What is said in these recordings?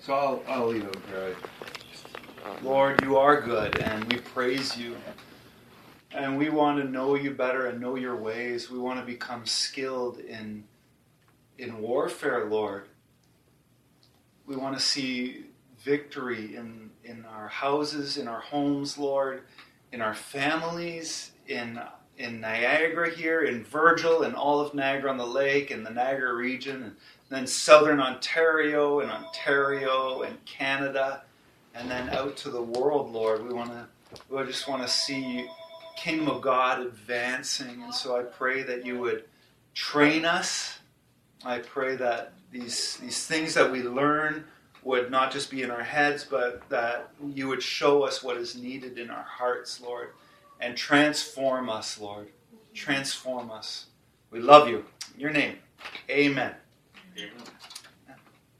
So I'll lead out prayer. Lord, you are good, and we praise you. And we want to know you better and know your ways. We want to become skilled in warfare, Lord. We want to see victory in our houses, in our homes, Lord, in our families, in Niagara here, in Virgil, in all of Niagara-on-the-Lake, in the Niagara region, and then southern Ontario and Canada, and then out to the world, Lord. We just want to see Kingdom of God advancing, and so I pray that you would train us. I pray that these things that we learn would not just be in our heads, but that you would show us what is needed in our hearts, Lord, and transform us, Lord. Transform us. We love you. In your name, amen. Amen.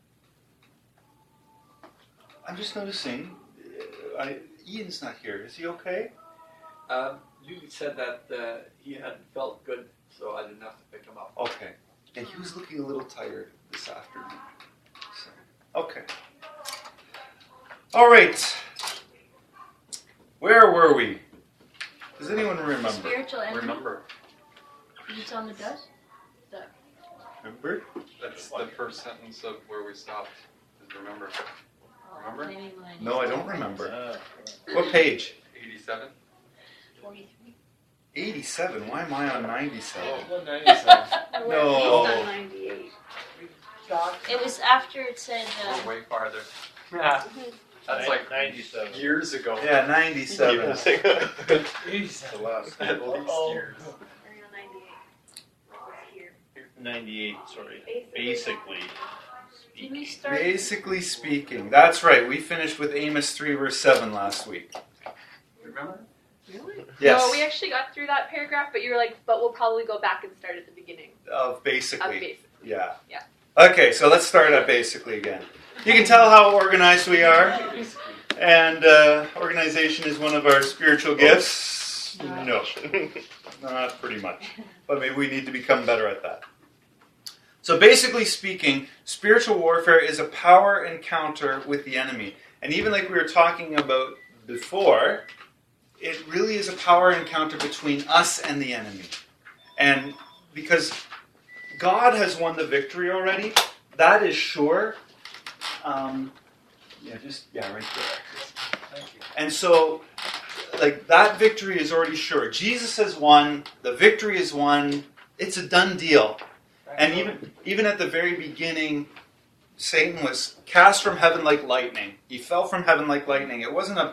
I'm just noticing, Ian's not here. Is he okay? You said that he hadn't felt good, so I didn't have to pick him up. Okay. And he was looking a little tired this afternoon. So, okay. All right. Where were we? Does anyone remember? Spiritual enemy. Remember. It's on the dust. Remember? That's the first sentence of where we stopped. Is remember. Remember? No, I don't remember. What page? 87. 43. 87? Why am I on 97? Oh, 97. No. It's on 98. It was after it said. We're way farther. Yeah. That's like 97. years ago. Yeah, 97. The last. At least years. 98, sorry. Basically. Did we start? Basically speaking. That's right. We finished with Amos 3 verse 7 last week. Remember? Really? Yes. No, we actually got through that paragraph, but you were like, but we'll probably go back and start at the beginning. Of basically. Of basically. Yeah. Yeah. Okay, so let's start at basically again. You can tell how organized we are. And organization is one of our spiritual gifts. No. Not pretty much. But maybe we need to become better at that. So basically speaking, spiritual warfare is a power encounter with the enemy. And even like we were talking about before, it really is a power encounter between us and the enemy. And because God has won the victory already, that is sure. Right there. Thank you. And so, like, that victory is already sure. Jesus has won. The victory is won. It's a done deal. And even at the very beginning, Satan was cast from heaven like lightning. He fell from heaven like lightning. It wasn't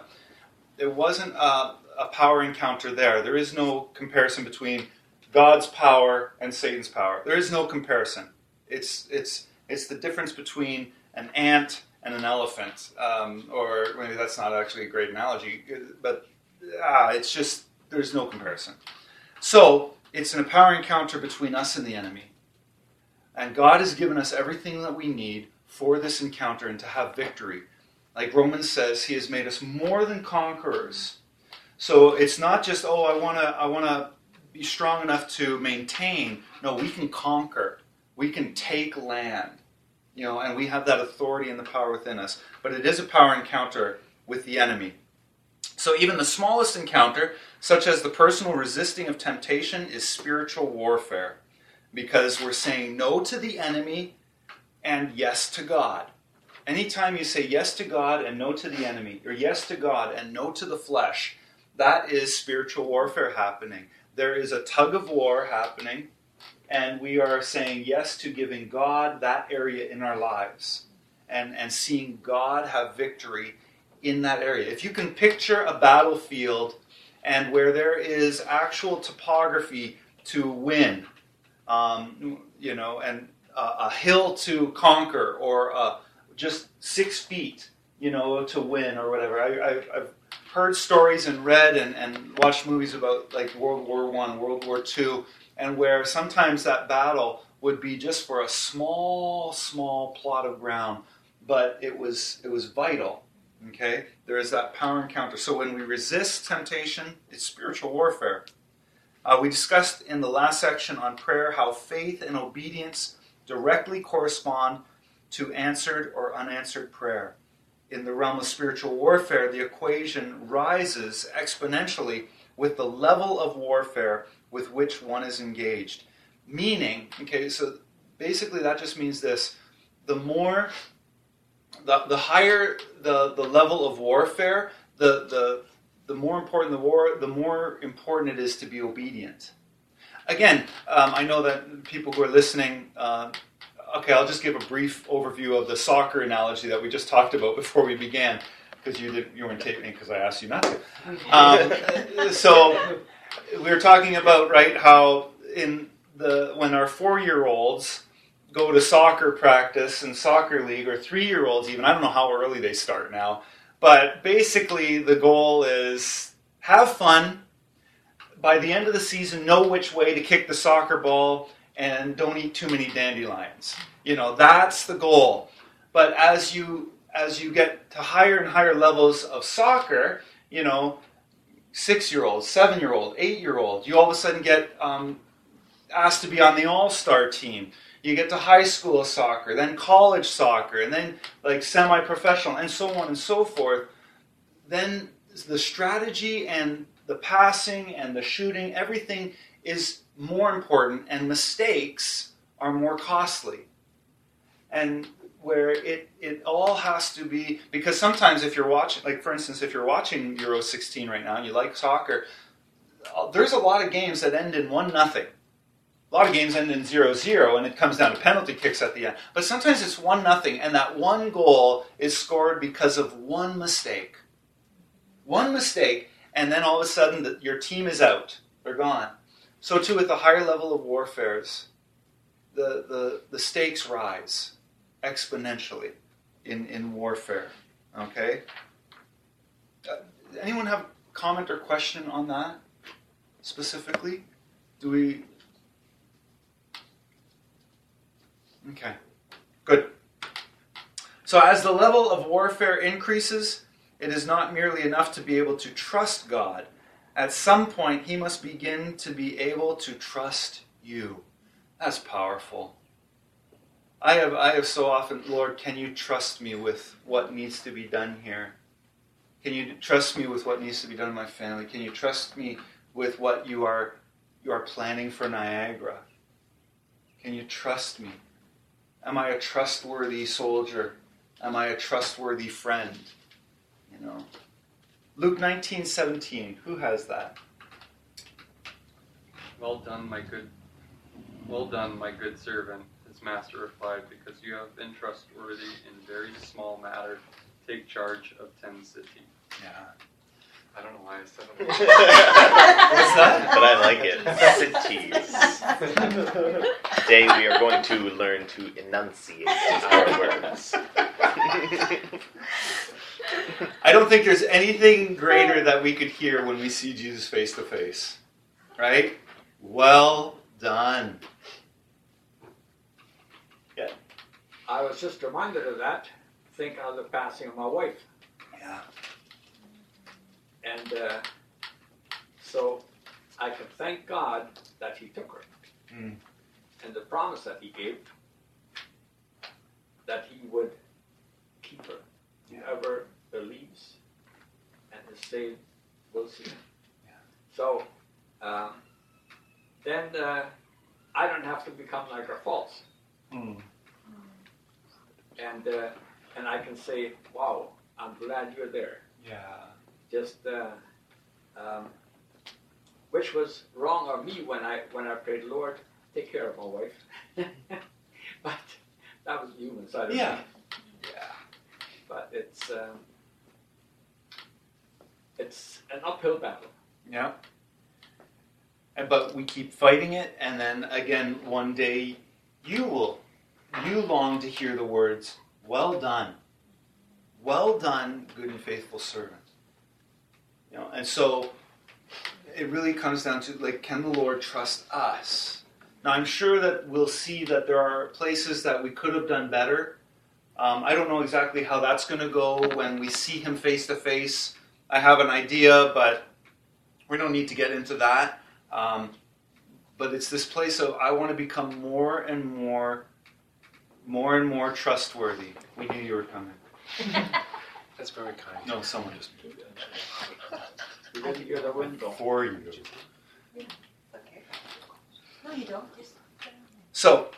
a power encounter there. There is no comparison between God's power and Satan's power. There is no comparison. It's the difference between an ant and an elephant. Or maybe that's not actually a great analogy, but it's just, there's no comparison. So, it's a power encounter between us and the enemy. And God has given us everything that we need for this encounter and to have victory. Like Romans says, He has made us more than conquerors. So it's not just, I want to be strong enough to maintain. No, we can conquer. We can take land. And we have that authority and the power within us. But it is a power encounter with the enemy. So even the smallest encounter, such as the personal resisting of temptation, is spiritual warfare. Because we're saying no to the enemy and yes to God. Anytime you say yes to God and no to the enemy, or yes to God and no to the flesh, that is spiritual warfare happening. There is a tug of war happening, and we are saying yes to giving God that area in our lives and seeing God have victory in that area. If you can picture a battlefield and where there is actual topography to win, and a hill to conquer, or just 6 feet, to win, or whatever. I've heard stories and read and watched movies about like World War I, World War II, and where sometimes that battle would be just for a small plot of ground, but it was vital. Okay, there is that power encounter. So when we resist temptation, it's spiritual warfare. We discussed in the last section on prayer how faith and obedience directly correspond to answered or unanswered prayer. In the realm of spiritual warfare, the equation rises exponentially with the level of warfare with which one is engaged. Meaning, okay, so basically that just means this: the higher the level of warfare, the more important the war, the more important it is to be obedient. Again, I know that people who are listening. Okay, I'll just give a brief overview of the soccer analogy that we just talked about before we began, because you weren't taking it because I asked you not to. So we were talking about, right, how when our 4-year-olds go to soccer practice and soccer league, or 3-year-olds even, I don't know how early they start now, but basically the goal is have fun. By the end of the season, know which way to kick the soccer ball, and don't eat too many dandelions. That's the goal. But as you get to higher and higher levels of soccer, 6-year-old, 7-year-old, 8-year-old, you all of a sudden get asked to be on the all-star team. You get to high school soccer, then college soccer, and then like semi-professional, and so on and so forth. Then the strategy and the passing and the shooting, everything is more important, and mistakes are more costly. And where it all has to be, because sometimes if you're watching, like for instance, if you're watching Euro 16 right now and you like soccer, there's a lot of games that end in 1-0. A lot of games end in 0-0, and it comes down to penalty kicks at the end. But sometimes it's 1-0, and that one goal is scored because of one mistake. One mistake, and then all of a sudden your team is out. They're gone. So too with the higher level of warfares, the stakes rise exponentially in warfare. Okay? Anyone have a comment or question on that specifically? Okay. Good. So as the level of warfare increases, it is not merely enough to be able to trust God. At some point, he must begin to be able to trust you. That's powerful. I have so often, Lord, can you trust me with what needs to be done here? Can you trust me with what needs to be done in my family? Can you trust me with what you are planning for Niagara? Can you trust me? Am I a trustworthy soldier? Am I a trustworthy friend? Luke 19:17. Who has that? Well done, my good servant. His master replied, because you have been trustworthy in very small matter, take charge of 10 cities. Yeah. I don't know why I said it. What's that? But I like it. Cities. Today we are going to learn to enunciate our words. I don't think there's anything greater that we could hear when we see Jesus face to face. Right? Well done. Yeah. I was just reminded of that. Think of the passing of my wife. Yeah. And so I can thank God that he took her. Mm. And the promise that he gave, that he would keep her. Whoever believes and is saved will see him. Yeah. So then I don't have to become like her false. Mm. And I can say, wow, I'm glad you're there. Yeah. Just which was wrong of me when I prayed, Lord, take care of my wife. But that was the human side of me. Yeah. But it's an uphill battle. Yeah. But we keep fighting it, and then again, one day, you long to hear the words, well done, good and faithful servant. And so it really comes down to, like, can the Lord trust us? Now, I'm sure that we'll see that there are places that we could have done better. I don't know exactly how that's going to go when we see him face to face. I have an idea, but we don't need to get into that. But it's this place of, I want to become more and more more and more trustworthy. We knew you were coming. That's very kind. No, someone just You didn't hear the window. before you. Okay. No, you don't. Just. So,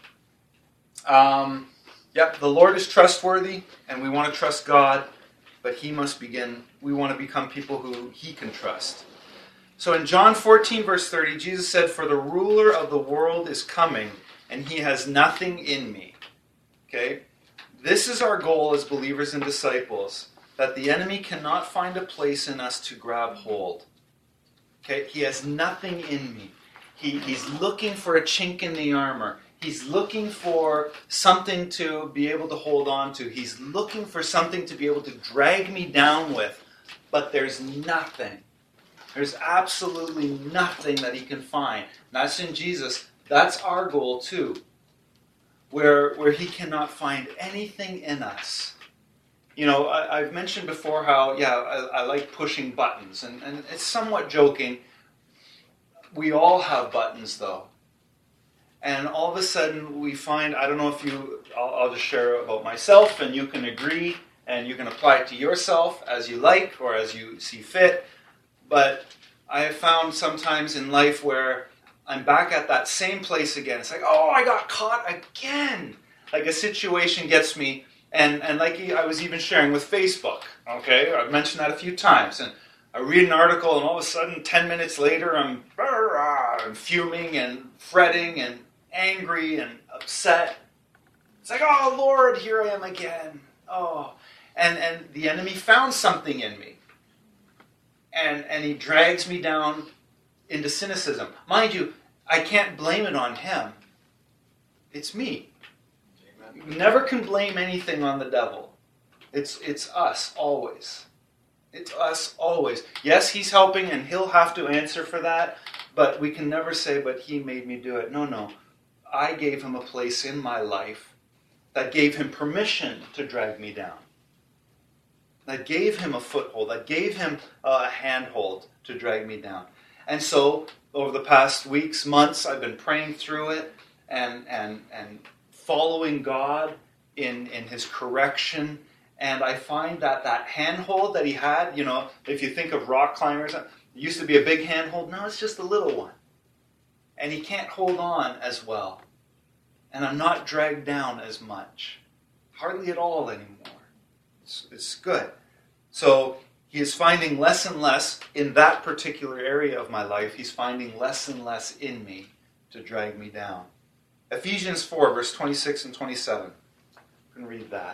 the Lord is trustworthy, and we want to trust God, but He must begin. We want to become people who He can trust. So in John 14, verse 30, Jesus said, "For the ruler of the world is coming, and he has nothing in me." Okay? This is our goal as believers and disciples, that the enemy cannot find a place in us to grab hold. Okay? He has nothing in me. He's looking for a chink in the armor. He's looking for something to be able to hold on to. He's looking for something to be able to drag me down with. But there's nothing. There's absolutely nothing that he can find. That's in Jesus. That's our goal too. Where he cannot find anything in us. You know, I've mentioned before how, I like pushing buttons. And it's somewhat joking. We all have buttons though. And all of a sudden we find, I don't know if I'll just share about myself and you can agree and you can apply it to yourself as you like or as you see fit. But I have found sometimes in life where I'm back at that same place again. It's like, oh, I got caught again. Like a situation gets me, and like I was even sharing with Facebook, okay? I've mentioned that a few times. And I read an article, and all of a sudden, 10 minutes later, I'm fuming and fretting and angry and upset. It's like, oh, Lord, here I am again. Oh, and the enemy found something in me. And he drags me down into cynicism. Mind you, I can't blame it on him. It's me. You never can blame anything on the devil. It's us, always. It's us, always. Yes, he's helping and he'll have to answer for that, but we can never say, but he made me do it. No. I gave him a place in my life that gave him permission to drag me down. That gave him a foothold, that gave him a handhold to drag me down. And so, over the past weeks, months, I've been praying through it and following God in his correction. And I find that handhold that he had, you know, if you think of rock climbers, it used to be a big handhold. Now it's just a little one. And he can't hold on as well. And I'm not dragged down as much. Hardly at all anymore. It's good. So he is finding less and less in that particular area of my life. He's finding less and less in me to drag me down. Ephesians 4, verse 26 and 27. You can read that.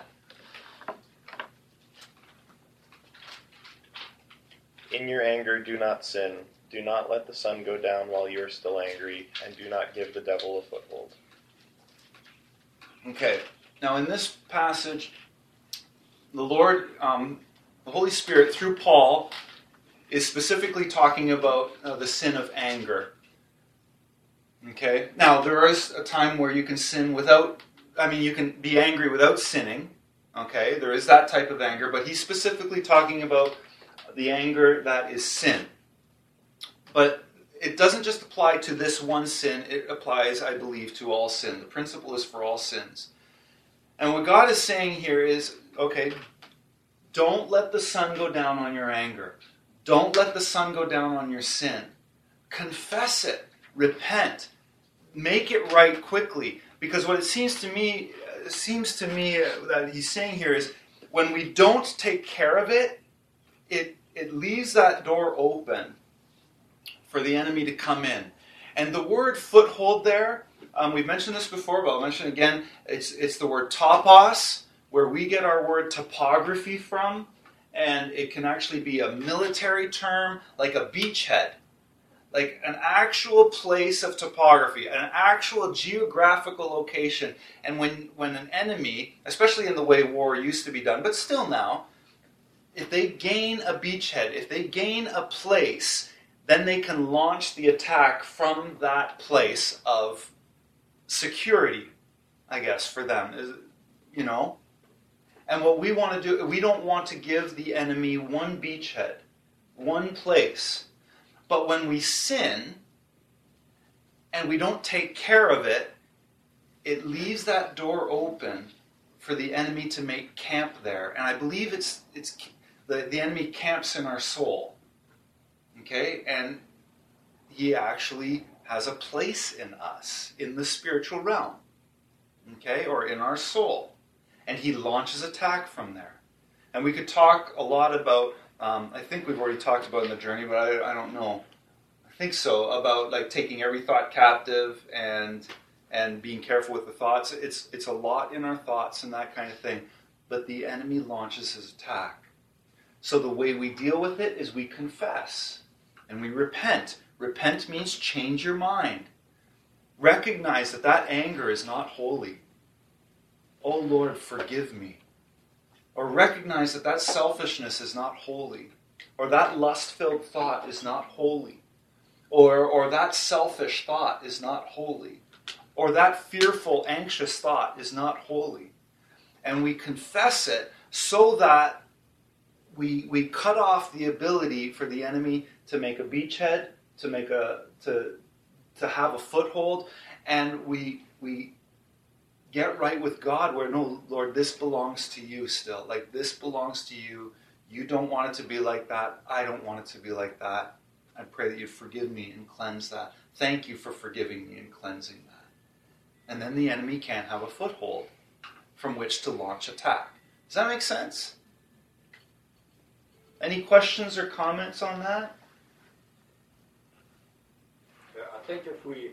In your anger, do not sin. Do not let the sun go down while you are still angry, and do not give the devil a foothold. Okay. Now, in this passage, the Lord, the Holy Spirit, through Paul, is specifically talking about the sin of anger. Okay? Now, there is a time where you can sin you can be angry without sinning. Okay? There is that type of anger, but he's specifically talking about the anger that is sin. But it doesn't just apply to this one sin, it applies, I believe, to all sin. The principle is for all sins. And what God is saying here is, okay, don't let the sun go down on your anger. Don't let the sun go down on your sin. Confess it. Repent. Make it right quickly. Because what it seems to me that he's saying here is, when we don't take care of it, it leaves that door open for the enemy to come in. And the word foothold there, we've mentioned this before, but I'll mention it again. It's the word topos, where we get our word topography from. And it can actually be a military term, like a beachhead. Like an actual place of topography, an actual geographical location. And when an enemy, especially in the way war used to be done, but still now, if they gain a beachhead, if they gain a place, then they can launch the attack from that place of security, I guess, for them. You know? And what we want to do, we don't want to give the enemy one beachhead, one place. But when we sin, and we don't take care of it, it leaves that door open for the enemy to make camp there. And I believe it's the enemy camps in our soul. Okay? And he actually has a place in us, in the spiritual realm. Okay? Or in our soul. And he launches attack from there. And we could talk a lot about, I think we've already talked about in the journey, but I don't know. I think so, about like taking every thought captive and being careful with the thoughts. It's a lot in our thoughts and that kind of thing. But the enemy launches his attack. So the way we deal with it is we confess and we repent. Repent means change your mind. Recognize that anger is not holy. Oh Lord, forgive me. Or recognize that selfishness is not holy. Or that lust-filled thought is not holy. Or that selfish thought is not holy. Or that fearful, anxious thought is not holy. And we confess it so that we cut off the ability for the enemy to make a beachhead, to have a foothold, and we get right with God where, no, Lord, this belongs to you still. Like, this belongs to you. You don't want it to be like that. I don't want it to be like that. I pray that you forgive me and cleanse that. Thank you for forgiving me and cleansing that. And then the enemy can't have a foothold from which to launch attack. Does that make sense? Any questions or comments on that? I think if we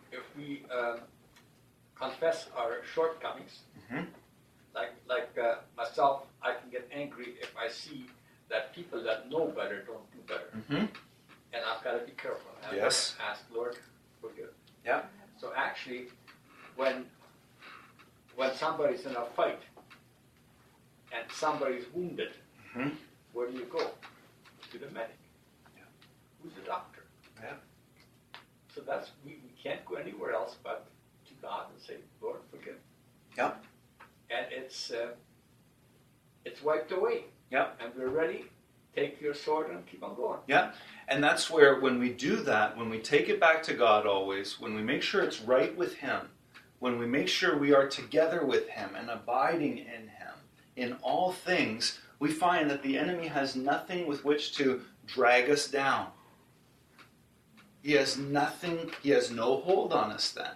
confess our shortcomings, like myself, I can get angry if I see that people that know better don't do better, and I've got to be careful. I've got to ask, Lord, forgive. Yeah. So actually, when somebody's in a fight and somebody's wounded, where do you go? To the medic. Yeah. Who's the doctor? Yeah. So that's we can't go anywhere else but to God and say, Lord, forgive. Yeah. And it's wiped away. Yeah. And we're ready. Take your sword and keep on going. Yeah. And that's where, when we do that, when we take it back to God always, when we make sure it's right with Him, when we make sure we are together with Him and abiding in Him, in all things, we find that the enemy has nothing with which to drag us down. He has nothing, he has no hold on us then.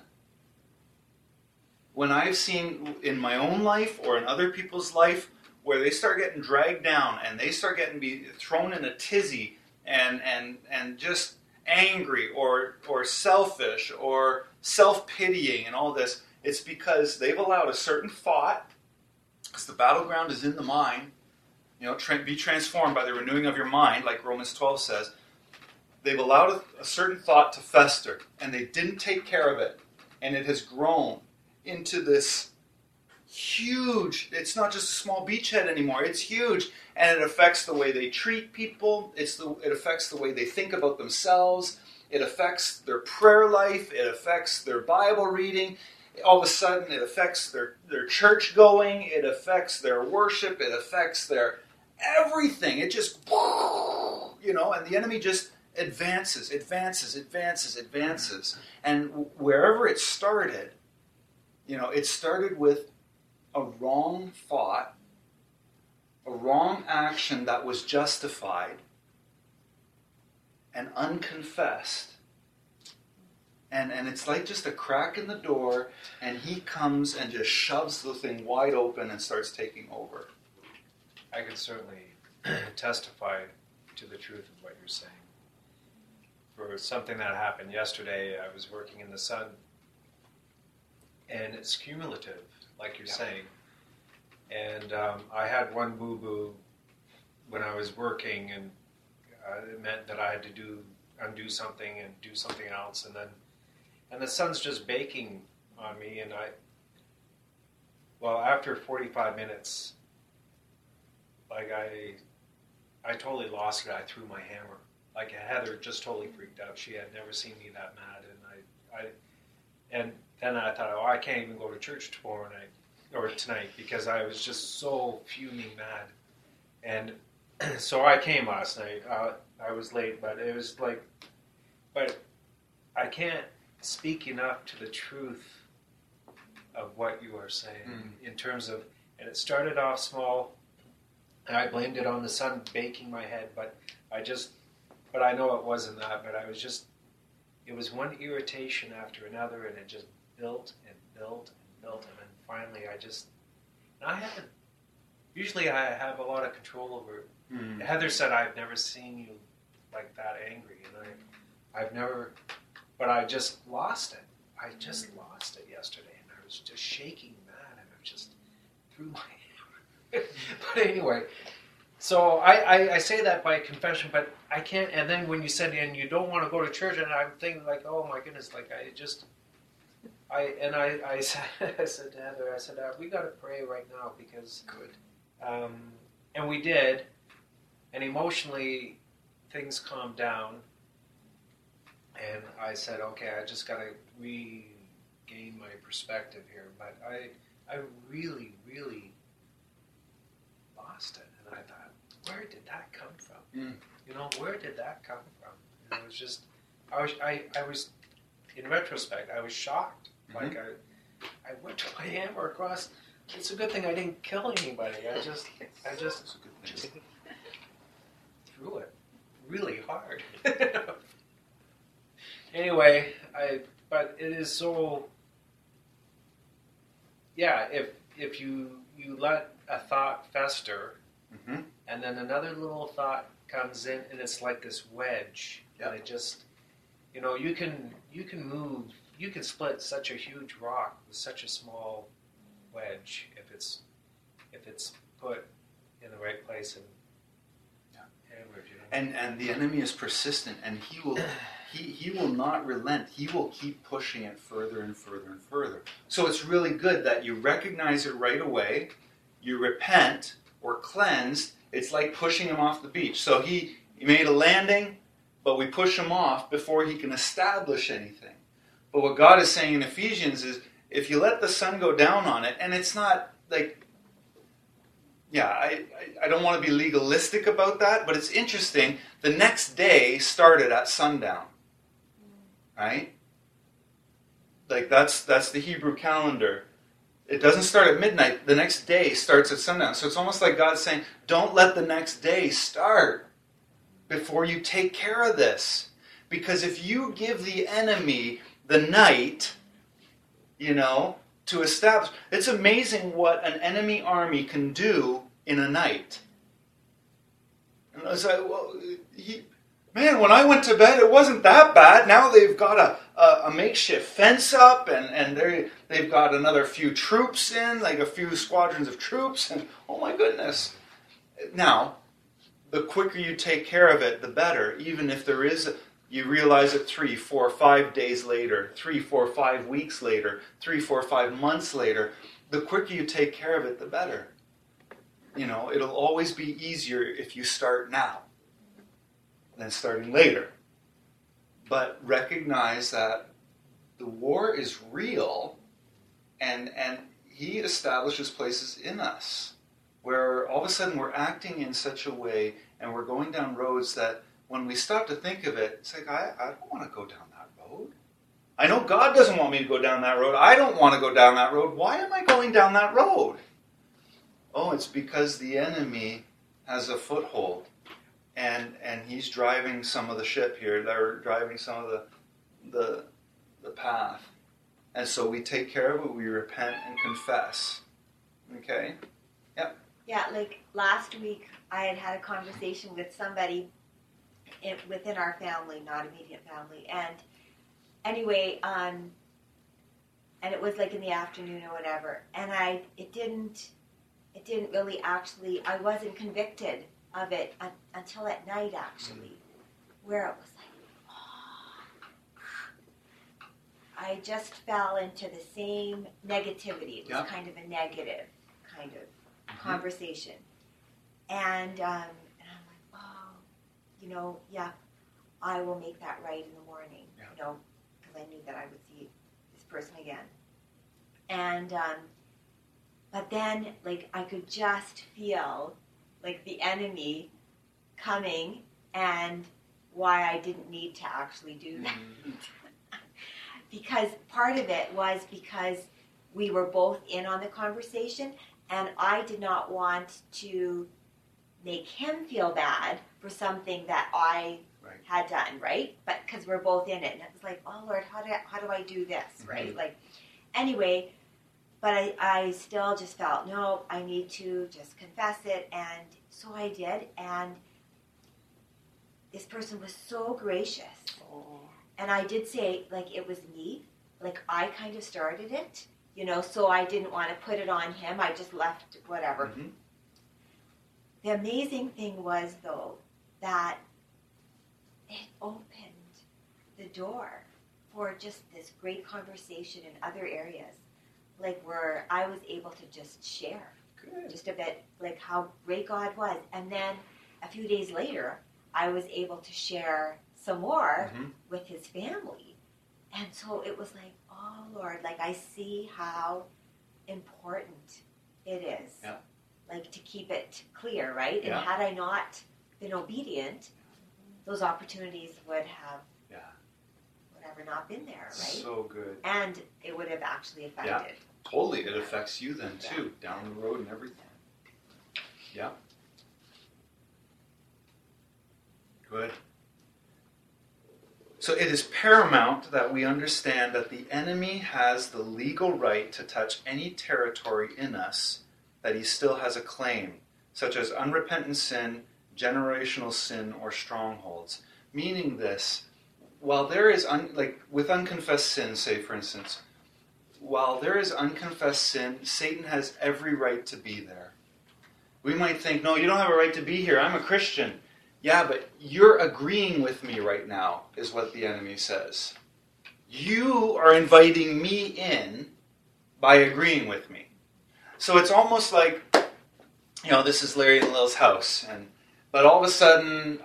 When I've seen in my own life or in other people's life where they start getting dragged down and they start getting thrown in a tizzy and just angry or selfish or self-pitying and all this, it's because they've allowed a certain thought, because the battleground is in the mind, be transformed by the renewing of your mind, like Romans 12 says. They've allowed a certain thought to fester, and they didn't take care of it, and it has grown into this huge, it's not just a small beachhead anymore, it's huge, and it affects the way they treat people, it affects the way they think about themselves, it affects their prayer life, it affects their Bible reading, all of a sudden it affects their church going, it affects their worship, it affects their everything, it just, and the enemy just advances, and wherever it started, it started with a wrong thought, a wrong action that was justified and unconfessed. And it's like just a crack in the door, and he comes and just shoves the thing wide open and starts taking over. I can certainly testify to the truth of what you're saying. For something that happened yesterday, I was working in the sun, and it's cumulative, like you're saying. And I had one boo-boo when I was working, and it meant that I had to undo something and do something else, and the sun's just baking on me, and after 45 minutes, I totally lost it. I threw my hammer. Heather just totally freaked out. She had never seen me that mad, and then I thought, I can't even go to church tomorrow night or tonight because I was just so fuming mad. And so I came last night. I was late, but it was but I can't speak enough to the truth of what you are saying in terms of, and it started off small, and I blamed it on the sun baking my head, but I know it wasn't that, but it was one irritation after another, and it just built and built and built, and then finally usually I have a lot of control over it. Heather said, I've never seen you like that angry, and I've never, but I just lost it. I just lost it yesterday, and I was just shaking mad, and I just threw my hammer. But anyway, so I say that by confession, but I can't, and then when you said, and you don't want to go to church, and I'm thinking like, oh my goodness, like I said to Heather, I said, we got to pray right now because, and we did, and emotionally things calmed down, and I said, okay, I just got to regain my perspective here, but I really, really lost it, and I thought, where did that come from? You know, where did that come from? And it was just, I was, in retrospect, I was shocked. Like I whipped my hammer across. It's a good thing I didn't kill anybody. I just threw it really hard. Anyway, but it is so. Yeah, if you let a thought fester, and then another little thought comes in, and it's like this wedge, and it just, you know, you can move. You can split such a huge rock with such a small wedge if it's put in the right place and hammered. You know? And the enemy is persistent, and he will not relent. He will keep pushing it further and further and further. So it's really good that you recognize it right away, you repent or cleanse. It's like pushing him off the beach. So he made a landing, but we push him off before he can establish anything. But what God is saying in Ephesians is, if you let the sun go down on it, and it's not like, I don't want to be legalistic about that, but it's interesting. The next day started at sundown, right? Like that's the Hebrew calendar. It doesn't start at midnight. The next day starts at sundown. So it's almost like God's saying, don't let the next day start before you take care of this. Because if you give the enemy the night, you know, to establish. It's amazing what an enemy army can do in a night. And I was like, well, when I went to bed, it wasn't that bad. Now they've got a makeshift fence up, and they've got another few troops in, like a few squadrons of troops, and oh my goodness. Now, the quicker you take care of it, the better, even if there is you realize it 3, 4, 5 days later, 3, 4, 5 weeks later, 3, 4, 5 months later. The quicker you take care of it, the better. You know, it'll always be easier if you start now than starting later. But recognize that the war is real, and he establishes places in us where all of a sudden we're acting in such a way, and we're going down roads that when we stop to think of it, it's like, I don't want to go down that road. I know God doesn't want me to go down that road. I don't want to go down that road. Why am I going down that road? Oh, it's because the enemy has a foothold. And he's driving some of the ship here. They're driving some of the path. And so we take care of it. We repent and confess. Okay? Yep. Yeah, like last week I had a conversation with somebody within our family, not immediate family, and anyway, and it was like in the afternoon or whatever, and it didn't really actually, I wasn't convicted of it until at night actually, where it was like, I just fell into the same negativity. It was kind of a negative kind of conversation, and I'm like, you know, I will make that right in the morning, you know, because I knew that I would see this person again. And, but then, like, I could just feel, like, the enemy coming and why I didn't need to actually do that. Because part of it was because we were both in on the conversation, and I did not want to make him feel bad for something that I had done, right? But because we're both in it, and it was like, oh Lord, how do I do this, right? Like, anyway, but I still just felt, no, I need to just confess it, and so I did, and this person was so gracious. And I did say, like, it was me, like, I kind of started it, you know, so I didn't want to put it on him. I just left whatever. Mm-hmm. The amazing thing was, though, that it opened the door for just this great conversation in other areas, like where I was able to just share just a bit, like how great God was. And then a few days later, I was able to share some more with his family. And so it was like, oh Lord, like I see how important it is, like to keep it clear, right? And had I not been obedient, those opportunities would have whatever not been there, right? So good. And it would have actually affected. Yeah, totally. It affects you then too, down the road and everything. Yeah. Good. So it is paramount that we understand that the enemy has the legal right to touch any territory in us that he still has a claim, such as unrepentant sin, generational sin, or strongholds. Meaning this, while there is, with unconfessed sin, say for instance, while there is unconfessed sin, Satan has every right to be there. We might think, no, you don't have a right to be here. I'm a Christian. Yeah, but you're agreeing with me right now, is what the enemy says. You are inviting me in by agreeing with me. So it's almost like, this is Larry and Lil's house, but all of a sudden,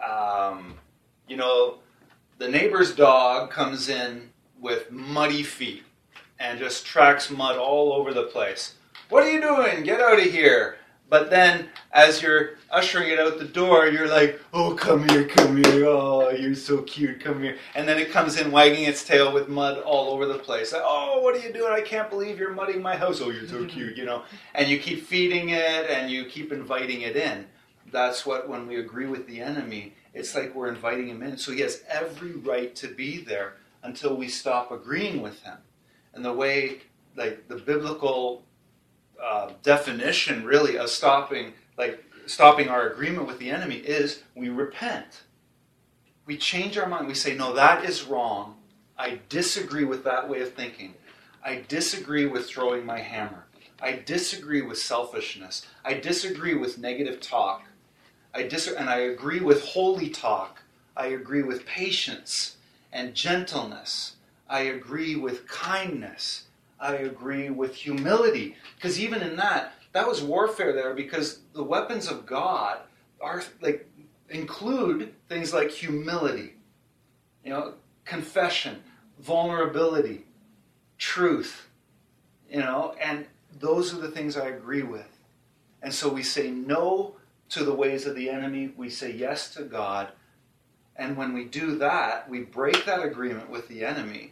the neighbor's dog comes in with muddy feet and just tracks mud all over the place. What are you doing? Get out of here. But then, as you're ushering it out the door, you're like, oh, come here. Oh, you're so cute. Come here. And then it comes in wagging its tail with mud all over the place. Like, oh, what are you doing? I can't believe you're mudding my house. Oh, you're so cute, And you keep feeding it and you keep inviting it in. That's what, when we agree with the enemy, it's like we're inviting him in. So he has every right to be there until we stop agreeing with him. And the way, the biblical definition really of stopping our agreement with the enemy is we repent. We change our mind. We say, no, that is wrong. I disagree with that way of thinking. I disagree with throwing my hammer. I disagree with selfishness. I disagree with negative talk. And I agree with holy talk. I agree with patience and gentleness. I agree with kindness. I agree with humility. Because even in that was warfare there, because the weapons of God are include things like humility, confession, vulnerability, truth, and those are the things I agree with. And so we say no to the ways of the enemy, we say yes to God, and when we do that, we break that agreement with the enemy,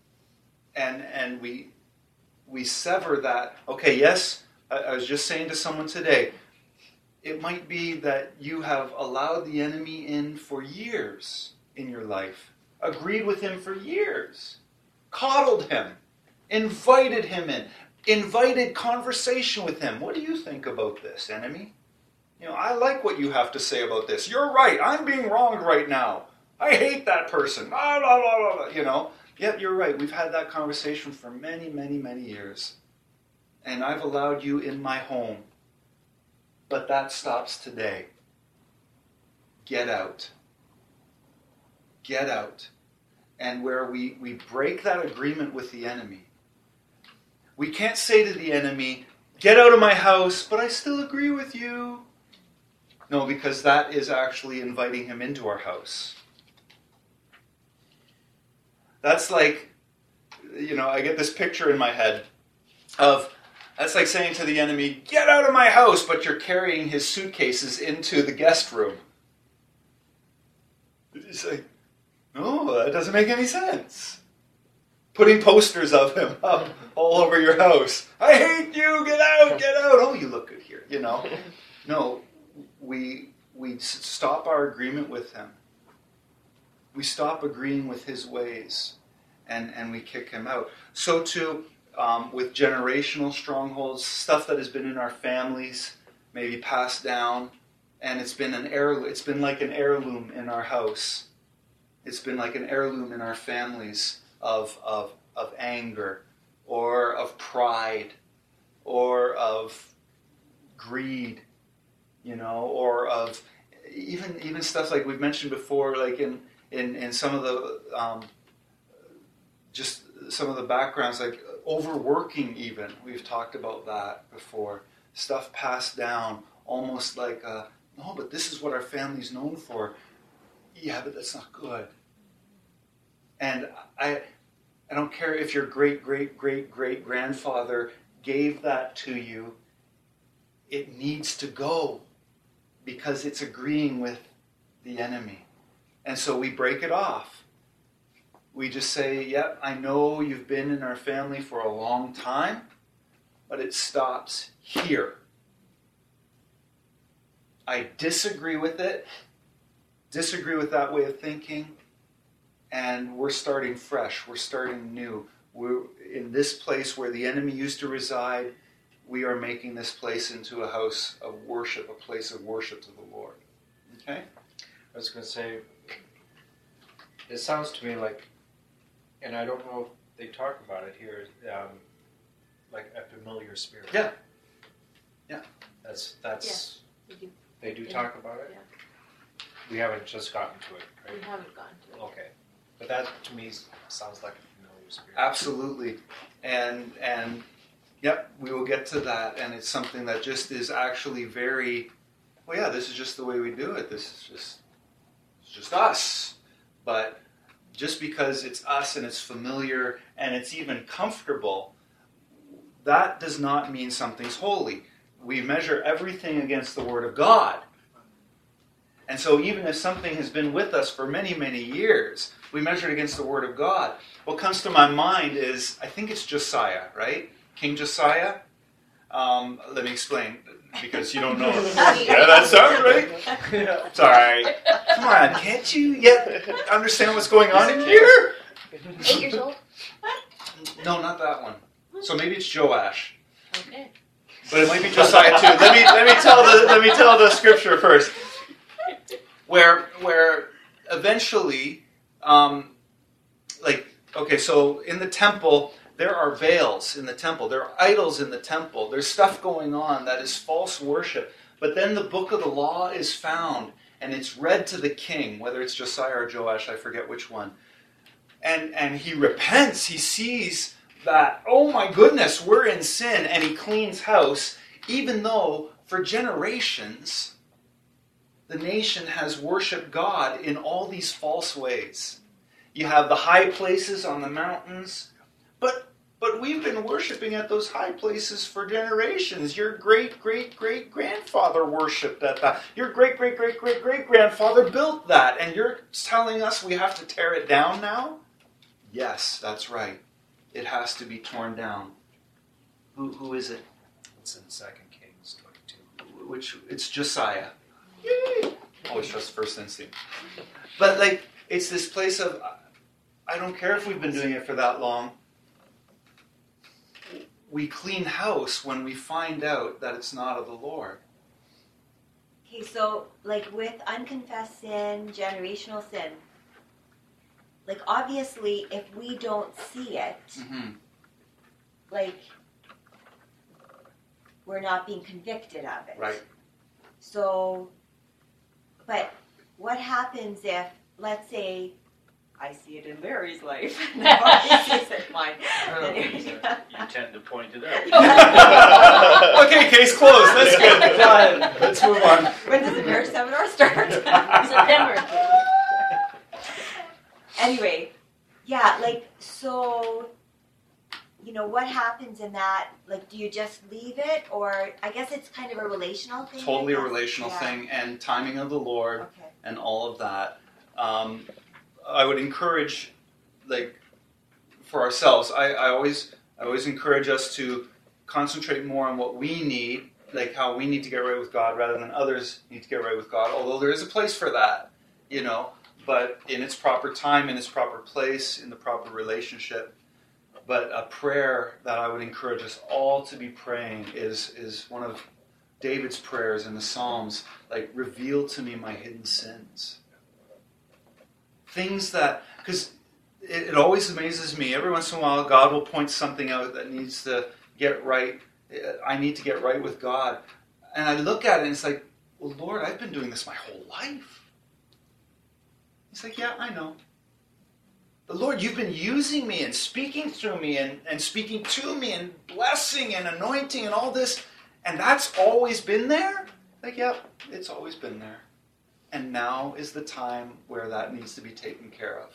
and we sever that. Okay, yes, I was just saying to someone today, it might be that you have allowed the enemy in for years in your life, agreed with him for years, coddled him, invited him in, invited conversation with him. What do you think about this, enemy? I like what you have to say about this. You're right. I'm being wronged right now. I hate that person. Blah, blah, blah, blah, Yeah, you're right. We've had that conversation for many, many, many years. And I've allowed you in my home. But that stops today. Get out. Get out. And where we break that agreement with the enemy, we can't say to the enemy, get out of my house, but I still agree with you. No, because that is actually inviting him into our house. That's like, I get this picture in my head of, that's like saying to the enemy, get out of my house, but you're carrying his suitcases into the guest room. You say, no, that doesn't make any sense. putting posters of him up all over your house. I hate you, get out, get out. Oh, you look good here, No, we stop our agreement with him. We stop agreeing with his ways, and we kick him out. So too, with generational strongholds, stuff that has been in our families, maybe passed down, and it's been like an heirloom in our house. It's been like an heirloom in our families of anger, or of pride, or of greed, or of even stuff like we've mentioned before, like in some of the just some of the backgrounds, like overworking. Even we've talked about that before. Stuff passed down, almost like no, but this is what our family's known for. Yeah, but that's not good. And I don't care if your great-great-great-great-grandfather gave that to you. It needs to go because it's agreeing with the enemy. And so we break it off. We just say, yep, I know you've been in our family for a long time, but it stops here. I disagree with it, disagree with that way of thinking, and we're starting fresh, we're starting new. We're in this place where the enemy used to reside. We are making this place into a house of worship, a place of worship to the Lord. Okay? I was going to say, it sounds to me like, and I don't know if they talk about it here, like a familiar spirit. Yeah. That's. They do. They do talk about it. Yeah. We haven't just gotten to it, right? We haven't gotten to it. Okay, but that to me sounds like a familiar spirit. Absolutely. And yep, we will get to that. And it's something that just is actually very, well, yeah, this is just the way we do it. This is just us. But just because it's us and it's familiar and it's even comfortable, that does not mean something's holy. We measure everything against the Word of God. And so even if something has been with us for many, many years, we measure it against the Word of God. What comes to my mind is, I think it's Josiah, right? King Josiah? Let me explain, because you don't know. Yeah, that sounds right. Sorry. Come on, can't you yet understand what's going on in here? 8 years old? No, not that one. So maybe it's Joash. Okay. But it might be Josiah too. Let me tell the scripture first. Where eventually, so in the temple, there are veils in the temple. There are idols in the temple. There's stuff going on that is false worship. But then the book of the law is found, and it's read to the king, whether it's Josiah or Joash, I forget which one. And he repents. He sees that, oh my goodness, we're in sin, and he cleans house, even though for generations the nation has worshipped God in all these false ways. You have the high places on the mountains, but we've been worshiping at those high places for generations. Your great-great-great-grandfather worshipped at that. Your great-great-great-great-great-grandfather built that, and you're telling us we have to tear it down now? Yes, that's right. It has to be torn down. Who is it? It's in 2 Kings 22. It's Josiah. Yay! Always trust first instinct. But it's this place of, I don't care if we've been doing it for that long. We clean house when we find out that it's not of the Lord. Okay, so with unconfessed sin, generational sin, obviously if we don't see it, we're not being convicted of it. Right. So, but what happens if, let's say, I see it in Larry's life, and Nobody sees it in mine. You tend to point it out. Okay, case closed. That's good. Fine. Let's move on. When does the marriage seminar start? September. Anyway, yeah, so, what happens in that? Do you just leave it? Or I guess it's kind of a relational thing? Totally a relational thing, and timing of the Lord, and all of that. I would encourage, for ourselves. I always encourage us to concentrate more on what we need, like how we need to get right with God, rather than others need to get right with God. Although there is a place for that, but in its proper time, in its proper place, in the proper relationship. But a prayer that I would encourage us all to be praying is one of David's prayers in the Psalms, like, reveal to me my hidden sins. Things that, because it always amazes me, every once in a while God will point something out that needs to get right. I need to get right with God. And I look at it and it's like, well, Lord, I've been doing this my whole life. He's like, yeah, I know. But Lord, you've been using me and speaking through me and speaking to me and blessing and anointing and all this. And that's always been there? Like, yeah, it's always been there. And now is the time where that needs to be taken care of.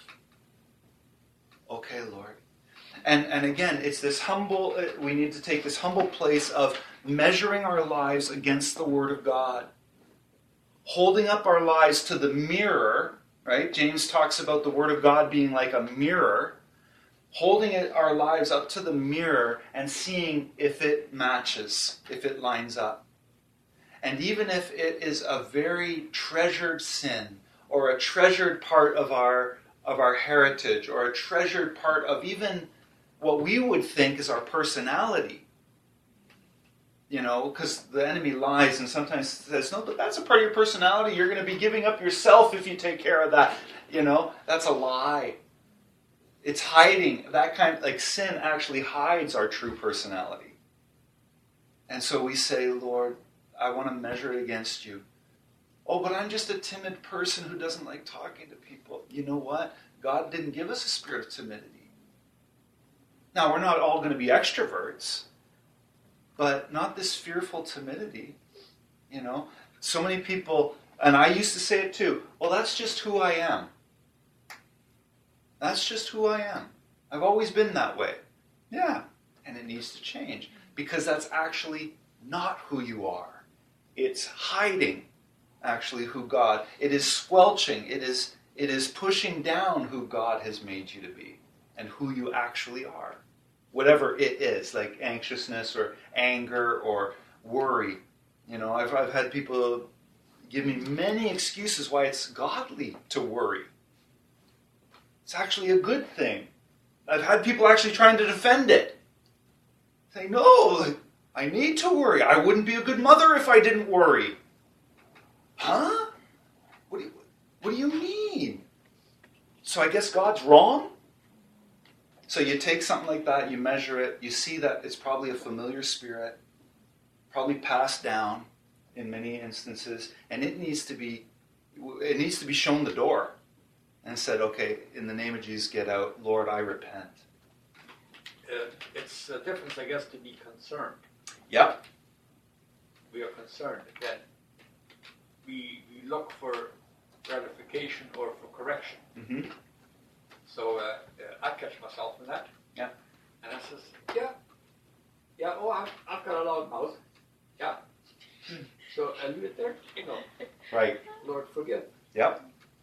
Okay, Lord. And again, it's this humble, we need to take this humble place of measuring our lives against the Word of God. Holding up our lives to the mirror, right? James talks about the Word of God being like a mirror. Holding our lives up to the mirror and seeing if it matches, if it lines up. And even if it is a very treasured sin, or a treasured part of our heritage, or a treasured part of even what we would think is our personality. Because the enemy lies and sometimes says, no, but that's a part of your personality. You're going to be giving up yourself if you take care of that. That's a lie. It's hiding. That kind, like, sin actually hides our true personality. And so we say, Lord, I want to measure it against you. Oh, but I'm just a timid person who doesn't like talking to people. You know what? God didn't give us a spirit of timidity. Now, we're not all going to be extroverts, but not this fearful timidity. So many people, and I used to say it too, well, that's just who I am. That's just who I am. I've always been that way. Yeah, and it needs to change, because that's actually not who you are. It's hiding, actually, who God, it is squelching, it is pushing down who God has made you to be and who you actually are. Whatever it is, like anxiousness or anger or worry. I've had people give me many excuses why it's godly to worry. It's actually a good thing. I've had people actually trying to defend it. Say, no, I need to worry. I wouldn't be a good mother if I didn't worry. Huh? What do you mean? So I guess God's wrong? So you take something like that, you measure it, you see that it's probably a familiar spirit, probably passed down in many instances, and it needs to be shown the door and said, okay, in the name of Jesus, get out. Lord, I repent. It's a difference, I guess, to be concerned. Yep. We are concerned. Again, we look for gratification or for correction. Mm-hmm. So I catch myself in that. Yeah. And I says, yeah, oh, I've got a loud mouth. Yeah. So I leave it there, Right. Lord, forgive. Yep.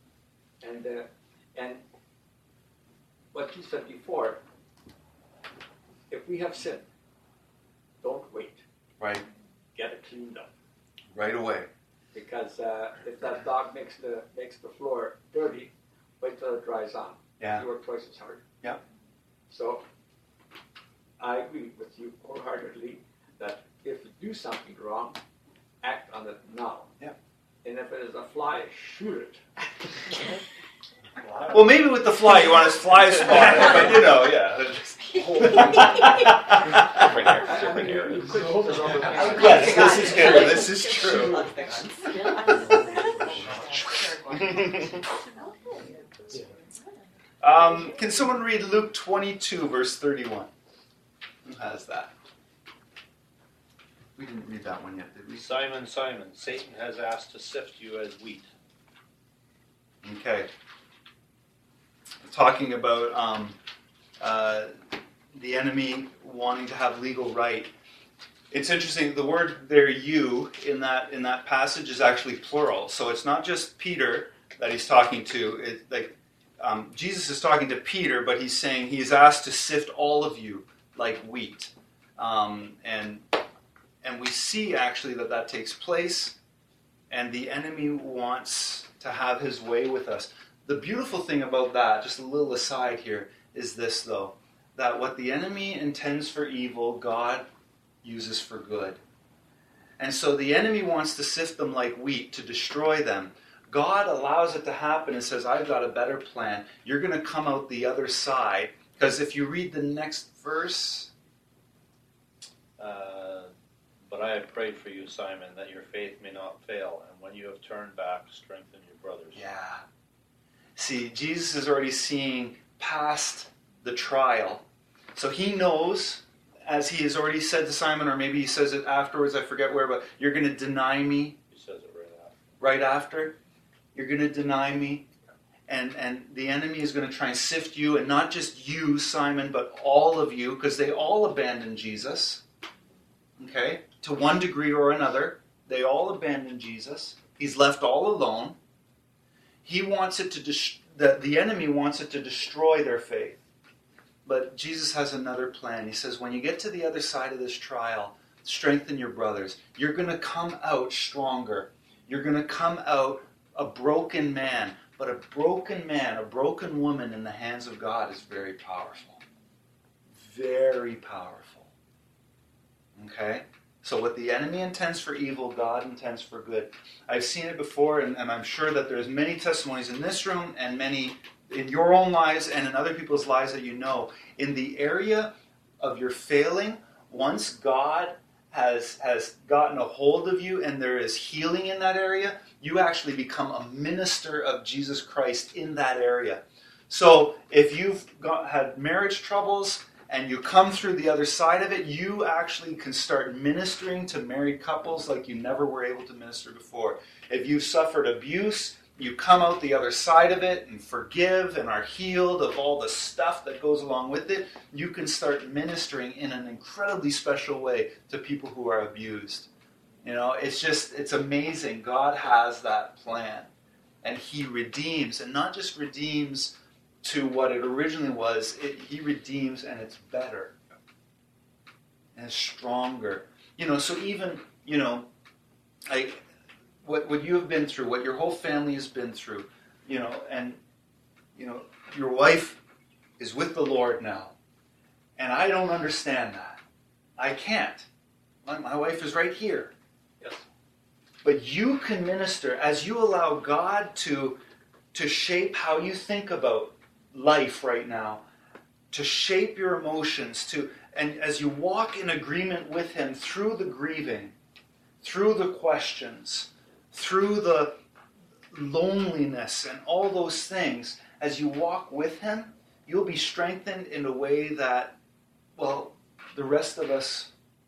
And what you said before, if we have sinned, don't wait. Right. Get it cleaned up. Right away. Because if that dog makes the floor dirty, wait till it dries on. Yeah. You work twice as hard. Yeah. So I agree with you wholeheartedly that if you do something wrong, act on it now. Yeah. And if it is a fly, shoot it. Well, maybe with the fly, you want to fly spot it, but yeah. Different here. Yes, this is good. This is true. Can someone read Luke 22, verse 31? Who has that? We didn't read that one yet, did we? Simon, Simon, Satan has asked to sift you as wheat. Okay. Talking about the enemy wanting to have legal right. It's interesting, the word there, you, in that passage is actually plural. So it's not just Peter that he's talking to. It's like Jesus is talking to Peter, but he's saying he's asked to sift all of you like wheat. And we see actually that takes place, and the enemy wants to have his way with us. The beautiful thing about that, just a little aside here, is this though, that what the enemy intends for evil, God uses for good. And so the enemy wants to sift them like wheat, to destroy them. God allows it to happen and says, I've got a better plan. You're going to come out the other side. Because if you read the next verse... But I have prayed for you, Simon, that your faith may not fail, and when you have turned back, strengthen your brothers. Yeah. See, Jesus is already seeing past the trial. So he knows, as he has already said to Simon, or maybe he says it afterwards, I forget where, but you're going to deny me. He says it right after. Right after. You're going to deny me. And the enemy is going to try and sift you, and not just you, Simon, but all of you, because they all abandoned Jesus. Okay? To one degree or another, they all abandoned Jesus. He's left all alone. He wants it to the enemy wants it to destroy their faith. But Jesus has another plan. He says, when you get to the other side of this trial, strengthen your brothers. You're going to come out stronger. You're going to come out a broken man. But a broken man, a broken woman in the hands of God is very powerful. Very powerful. Okay? So what the enemy intends for evil, God intends for good. I've seen it before, and I'm sure that there's many testimonies in this room and many in your own lives and in other people's lives that you know. In the area of your failing, once God has gotten a hold of you and there is healing in that area, you actually become a minister of Jesus Christ in that area. So if you've had marriage troubles and you come through the other side of it, you actually can start ministering to married couples like you never were able to minister before. If you've suffered abuse, you come out the other side of it and forgive and are healed of all the stuff that goes along with it. You can start ministering in an incredibly special way to people who are abused. You know, it's amazing. God has that plan. And He redeems, and not just redeems to what it originally was, He redeems and it's better. And it's stronger. You know, so even, you know, like what you have been through, what your whole family has been through, you know, and, you know, your wife is with the Lord now. And I don't understand that. I can't. My wife is right here. Yes. But you can minister as you allow God to shape how you think about life right now, to shape your emotions, and as you walk in agreement with Him through the grieving, through the questions, through the loneliness and all those things, as you walk with Him, you'll be strengthened in a way that, well, the rest of us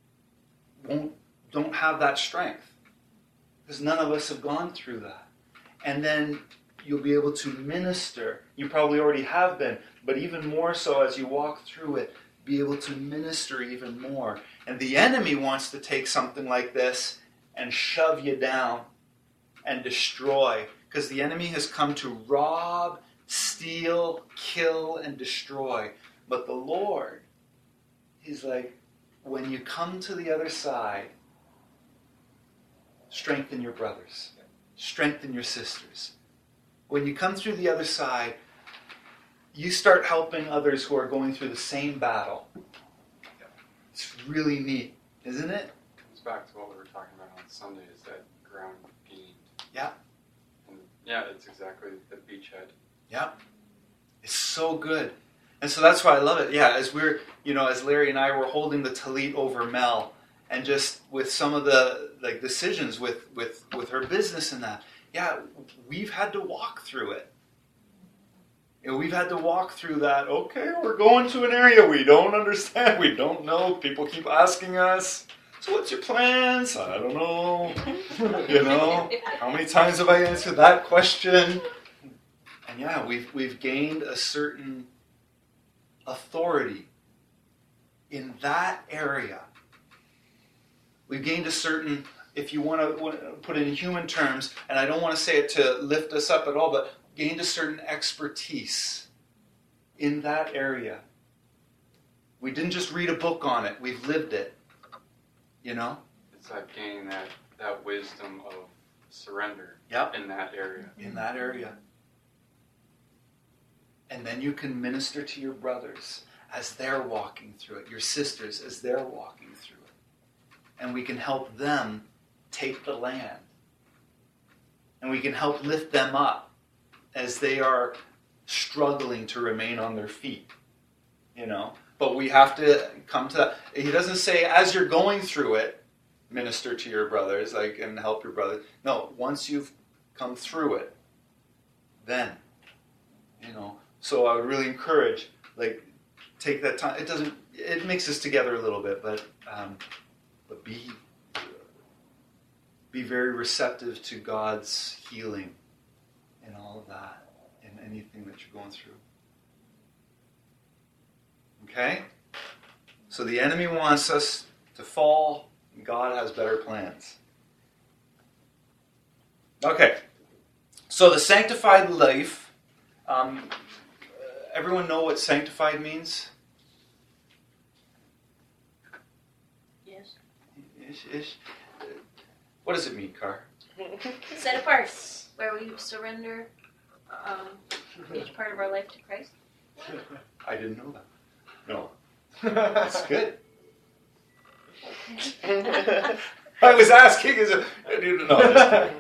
don't have that strength. Because none of us have gone through that. And then you'll be able to minister. You probably already have been, but even more so as you walk through it, be able to minister even more. And the enemy wants to take something like this and shove you down and destroy. Because the enemy has come to rob, steal, kill, and destroy. But the Lord, He's like, when you come to the other side, strengthen your brothers. Strengthen your sisters. When you come through the other side, you start helping others who are going through the same battle. It's really neat, isn't it? It comes back to what we were talking about on Sunday, is that ground gained. Yeah. And yeah, it's exactly the beachhead. Yeah. It's so good. And so that's why I love it. Yeah, as we're, you know, as Larry and I were holding the tallit over Mel, and just with some of the like decisions with her business and that, yeah, we've had to walk through it. You know, we've had to walk through that. Okay, we're going to an area we don't understand, we don't know. People keep asking us, so what's your plans? I don't know. You know, how many times have I answered that question? And yeah, we've gained a certain authority in that area. We've gained a certain, if you want to put it in human terms, and I don't want to say it to lift us up at all, but gained a certain expertise in that area. We didn't just read a book on it, we've lived it. You know? It's like gaining that wisdom of surrender Yep. in that area. In that area. And then you can minister to your brothers as they're walking through it, your sisters as they're walking through it. And we can help them take the land. And we can help lift them up as they are struggling to remain on their feet. You know? But we have to come to that. He doesn't say, as you're going through it, minister to your brothers, like, and help your brothers. No, once you've come through it, then, you know. So I would really encourage, like, take that time. It mixes together a little bit, but be very receptive to God's healing and all of that, in anything that you're going through. Okay? So the enemy wants us to fall. God has better plans. Okay. So the sanctified life. Everyone know what sanctified means? Yes. Ish. What does it mean, Car? Set apart, where we surrender each part of our life to Christ. I didn't know that. No. That's good. I was asking I didn't know. Just kidding.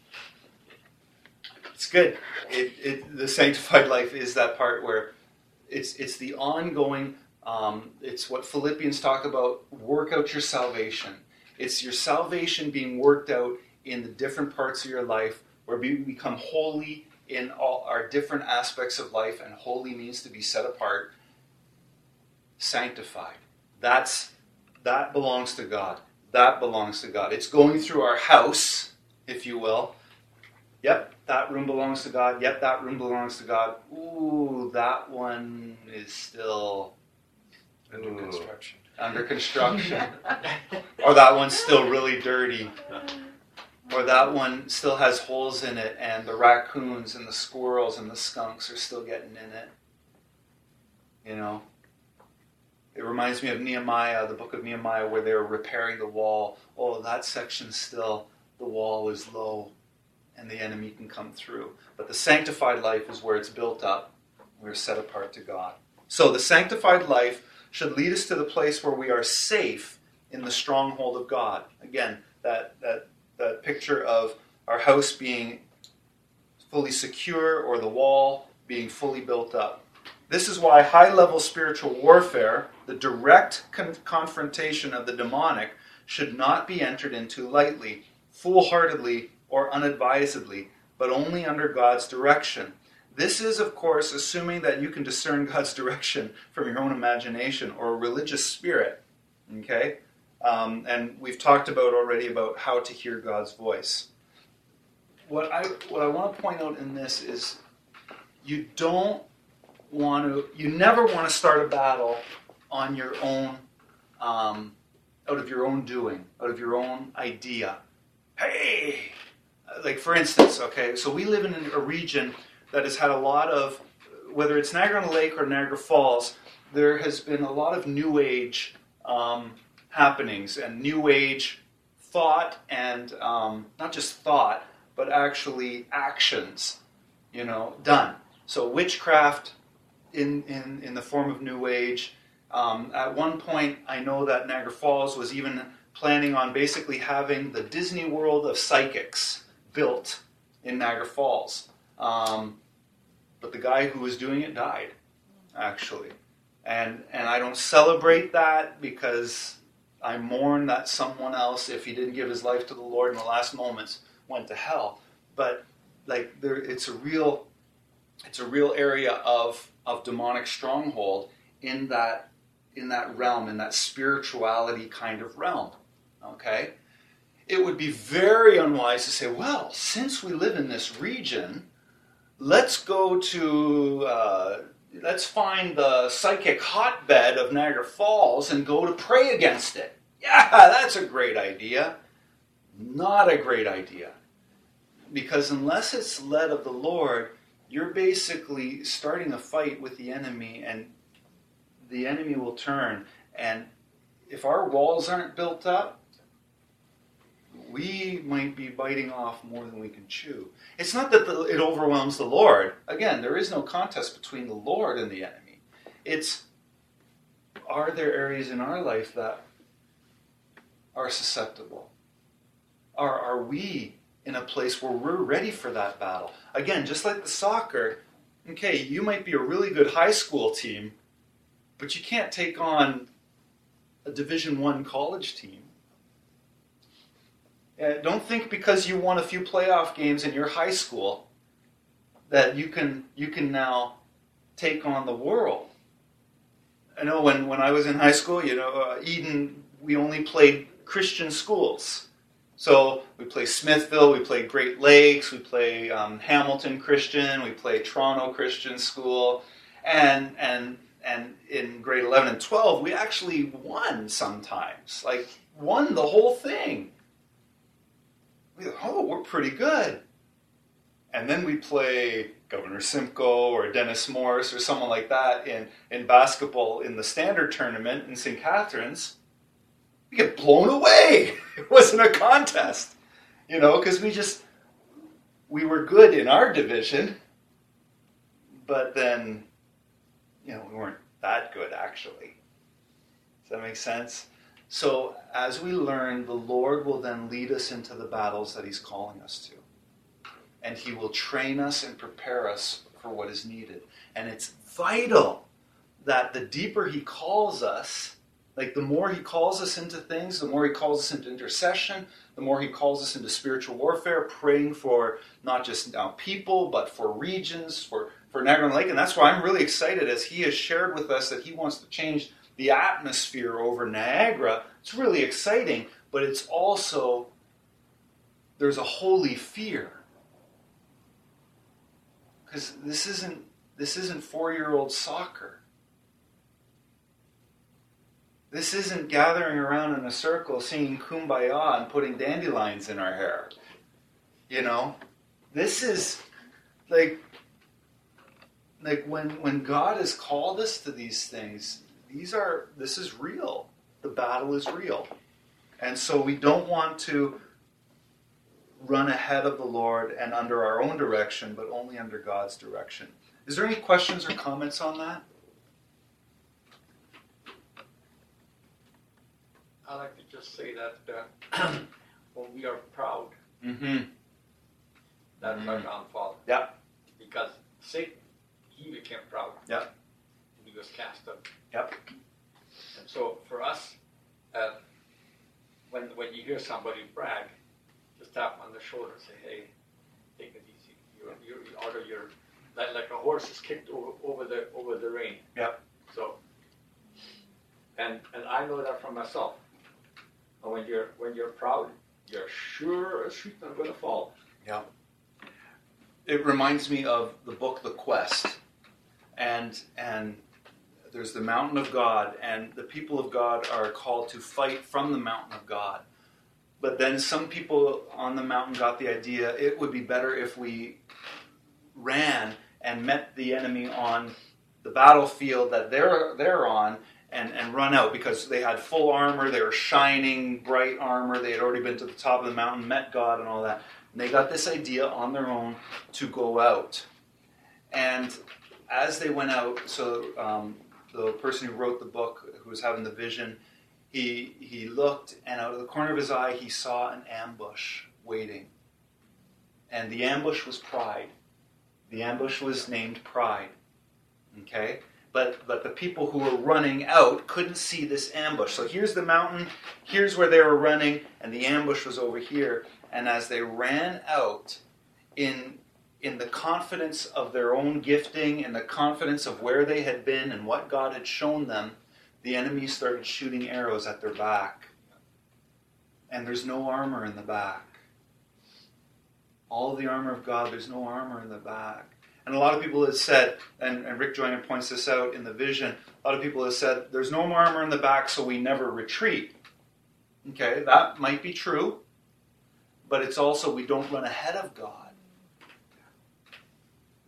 It's good. The sanctified life is that part where it's the ongoing. It's what Philippians talk about. Work out your salvation. It's your salvation being worked out in the different parts of your life, where we become holy in all our different aspects of life, and holy means to be set apart, sanctified. That belongs to God. That belongs to God. It's going through our house, if you will. Yep, that room belongs to God. Yep, that room belongs to God. Ooh, that one is still under construction. Or that one's still really dirty. Or that one still has holes in it, and the raccoons and the squirrels and the skunks are still getting in it. You know? It reminds me of Nehemiah, the book of Nehemiah, where they were repairing the wall. Oh, that section still, the wall is low, and the enemy can come through. But the sanctified life is where it's built up. We're set apart to God. So the sanctified life should lead us to the place where we are safe in the stronghold of God. Again, that picture of our house being fully secure, or the wall being fully built up. This is why high-level spiritual warfare, the direct confrontation of the demonic, should not be entered into lightly, foolhardily, or unadvisedly, but only under God's direction. This is, of course, assuming that you can discern God's direction from your own imagination or a religious spirit. Okay? And we've talked about already about how to hear God's voice. What I want to point out in this is you never want to start a battle on your own, out of your own doing, out of your own idea. Hey! Like, for instance, okay, so we live in a region that has had a lot of, whether it's Niagara-on-the-Lake or Niagara Falls, there has been a lot of New Age happenings and New Age thought, and not just thought, but actually actions, done. So witchcraft in the form of New Age. At one point, I know that Niagara Falls was even planning on basically having the Disney World of psychics built in Niagara Falls. But the guy who was doing it died, actually. And I don't celebrate that, because I mourn that someone else, if he didn't give his life to the Lord in the last moments, went to hell. But it's a real area of demonic stronghold in that realm, in that spirituality kind of realm. Okay? It would be very unwise to say, well, since we live in this region, let's go to, let's find the psychic hotbed of Niagara Falls and go to pray against it. Yeah, that's a great idea. Not a great idea. Because unless it's led of the Lord, you're basically starting a fight with the enemy, and the enemy will turn. And if our walls aren't built up, we might be biting off more than we can chew. It's not that it overwhelms the Lord. Again, there is no contest between the Lord and the enemy. It's, are there areas in our life that are susceptible? Are we in a place where we're ready for that battle? Again, just like the soccer, okay, you might be a really good high school team, but you can't take on a Division I college team. Don't think because you won a few playoff games in your high school that you can now take on the world. I know when I was in high school, Eden, we only played Christian schools. So we play Smithville, we play Great Lakes, we play Hamilton Christian, we play Toronto Christian School, and in grade 11 and 12, we actually won sometimes. Like, won the whole thing. We thought, we're pretty good. And then we play Governor Simcoe or Dennis Morris or someone like that in basketball in the standard tournament in St. Catharines. We get blown away. It wasn't a contest, because we were good in our division, but then, we weren't that good actually. Does that make sense? So as we learn, the Lord will then lead us into the battles that He's calling us to. And He will train us and prepare us for what is needed. And it's vital that the deeper He calls us, like the more He calls us into things, the more He calls us into intercession, the more He calls us into spiritual warfare, praying for not just people, but for regions, for Niagara Lake. And that's why I'm really excited as He has shared with us that He wants to change the atmosphere over Niagara. It's really exciting, but it's also, there's a holy fear. Because this isn't 4-year-old soccer. This isn't gathering around in a circle singing Kumbaya and putting dandelions in our hair. This is like when God has called us to these things, this is real. The battle is real. And so we don't want to run ahead of the Lord and under our own direction, but only under God's direction. Is there any questions or comments on that? I like to just say that when we are proud, that's our downfall. Yeah. Because Satan, he became proud. Yeah. And he was cast up. Yep. And so for us, when you hear somebody brag, just tap them on the shoulder and say, "Hey, take it easy. You're like a horse is kicked over the rein." Yep. So, and I know that from myself. And when you're proud, you're sure as shit not going to fall. Yeah. It reminds me of the book The Quest, and there's the mountain of God, and the people of God are called to fight from the mountain of God. But then some people on the mountain got the idea it would be better if we ran and met the enemy on the battlefield that they're on, and run out, because they had full armor, they were shining bright armor, they had already been to the top of the mountain, met God and all that. And they got this idea on their own to go out. And as they went out, so the person who wrote the book, who was having the vision, he looked, and out of the corner of his eye, he saw an ambush waiting. And the ambush was pride. The ambush was named Pride. Okay? But the people who were running out couldn't see this ambush. So here's the mountain, here's where they were running, and the ambush was over here. And as they ran out, in the confidence of their own gifting, in the confidence of where they had been and what God had shown them, the enemy started shooting arrows at their back. And there's no armor in the back. All of the armor of God, there's no armor in the back. And a lot of people have said, and Rick Joyner points this out in the vision, a lot of people have said, there's no more armor in the back, so we never retreat. Okay, that might be true, but it's also we don't run ahead of God.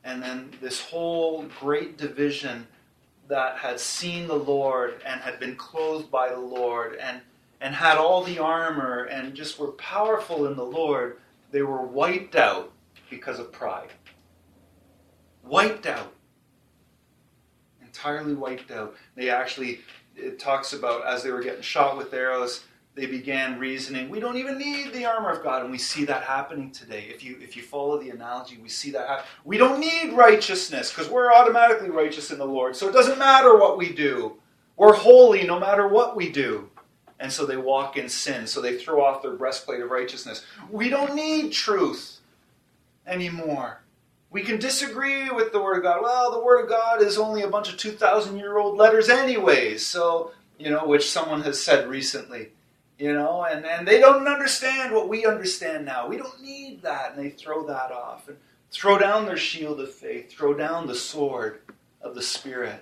and then this whole great division that had seen the Lord and had been clothed by the Lord and had all the armor and just were powerful in the Lord, they were wiped out because of pride. Wiped out. Entirely wiped out. They actually, it talks about as they were getting shot with arrows, they began reasoning, we don't even need the armor of God. And we see that happening today. If you follow the analogy, we see that happen. We don't need righteousness because we're automatically righteous in the Lord. So it doesn't matter what we do. We're holy no matter what we do. And so they walk in sin. So they throw off their breastplate of righteousness. We don't need truth anymore. We can disagree with the Word of God. Well, the Word of God is only a bunch of 2,000-year-old letters anyways. So, which someone has said recently. And they don't understand what we understand now. We don't need that. And they throw that off. And throw down their shield of faith. Throw down the sword of the Spirit.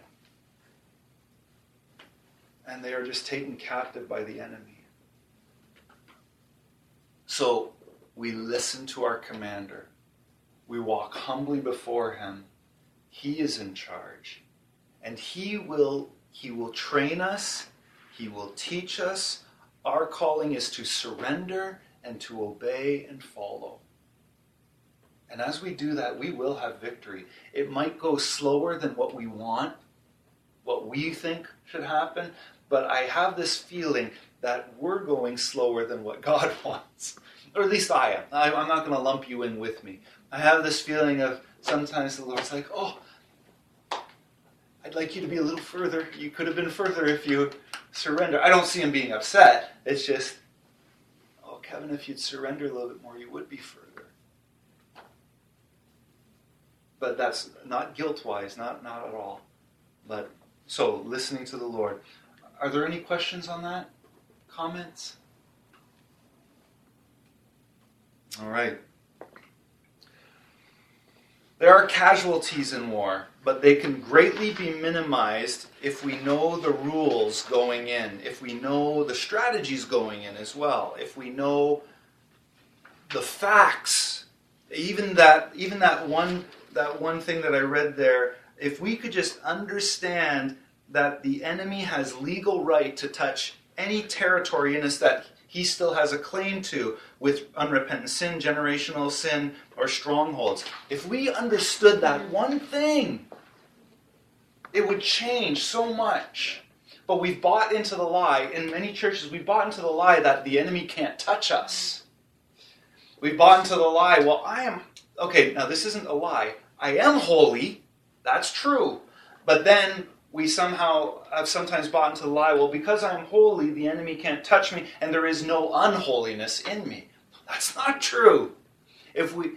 And they are just taken captive by the enemy. So we listen to our commander. We walk humbly before him. He is in charge. And he will train us. He will teach us. Our calling is to surrender and to obey and follow. And as we do that, we will have victory. It might go slower than what we want, what we think should happen, but I have this feeling that we're going slower than what God wants. Or at least I am. I'm not going to lump you in with me. I have this feeling of sometimes the Lord's like, oh, I'd like you to be a little further. You could have been further if you surrender. I don't see him being upset. It's just, oh, Kevin, if you'd surrender a little bit more, you would be further. But that's not guilt-wise, not at all. But so, listening to the Lord. Are there any questions on that? Comments? All right. There are casualties in war, but they can greatly be minimized if we know the rules going in, if we know the strategies going in as well, if we know the facts, even that one thing that I read there, if we could just understand that the enemy has legal right to touch any territory in us that he still has a claim to with unrepentant sin, generational sin, or strongholds. If we understood that one thing, it would change so much. But we've bought into the lie. In many churches, we've bought into the lie that the enemy can't touch us. We've bought into the lie, well, okay, now this isn't a lie. I am holy. That's true. But then we somehow have sometimes bought into the lie, well, because I'm holy, the enemy can't touch me, and there is no unholiness in me. That's not true. If we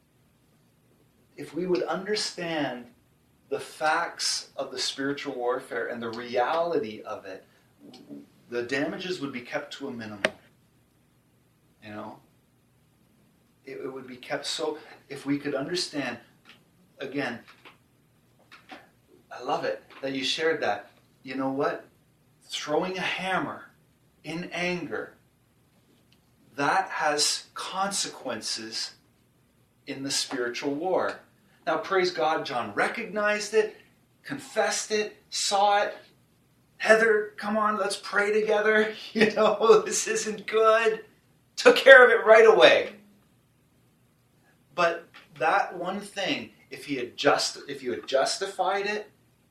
would understand the facts of the spiritual warfare and the reality of it, the damages would be kept to a minimum. It would be kept so, if we could understand, again, I love it that you shared that. You know what? Throwing a hammer in anger, that has consequences in the spiritual war. Now, praise God, John recognized it, confessed it, saw it. Heather, come on, let's pray together. This isn't good. Took care of it right away. But that one thing, if you had justified it,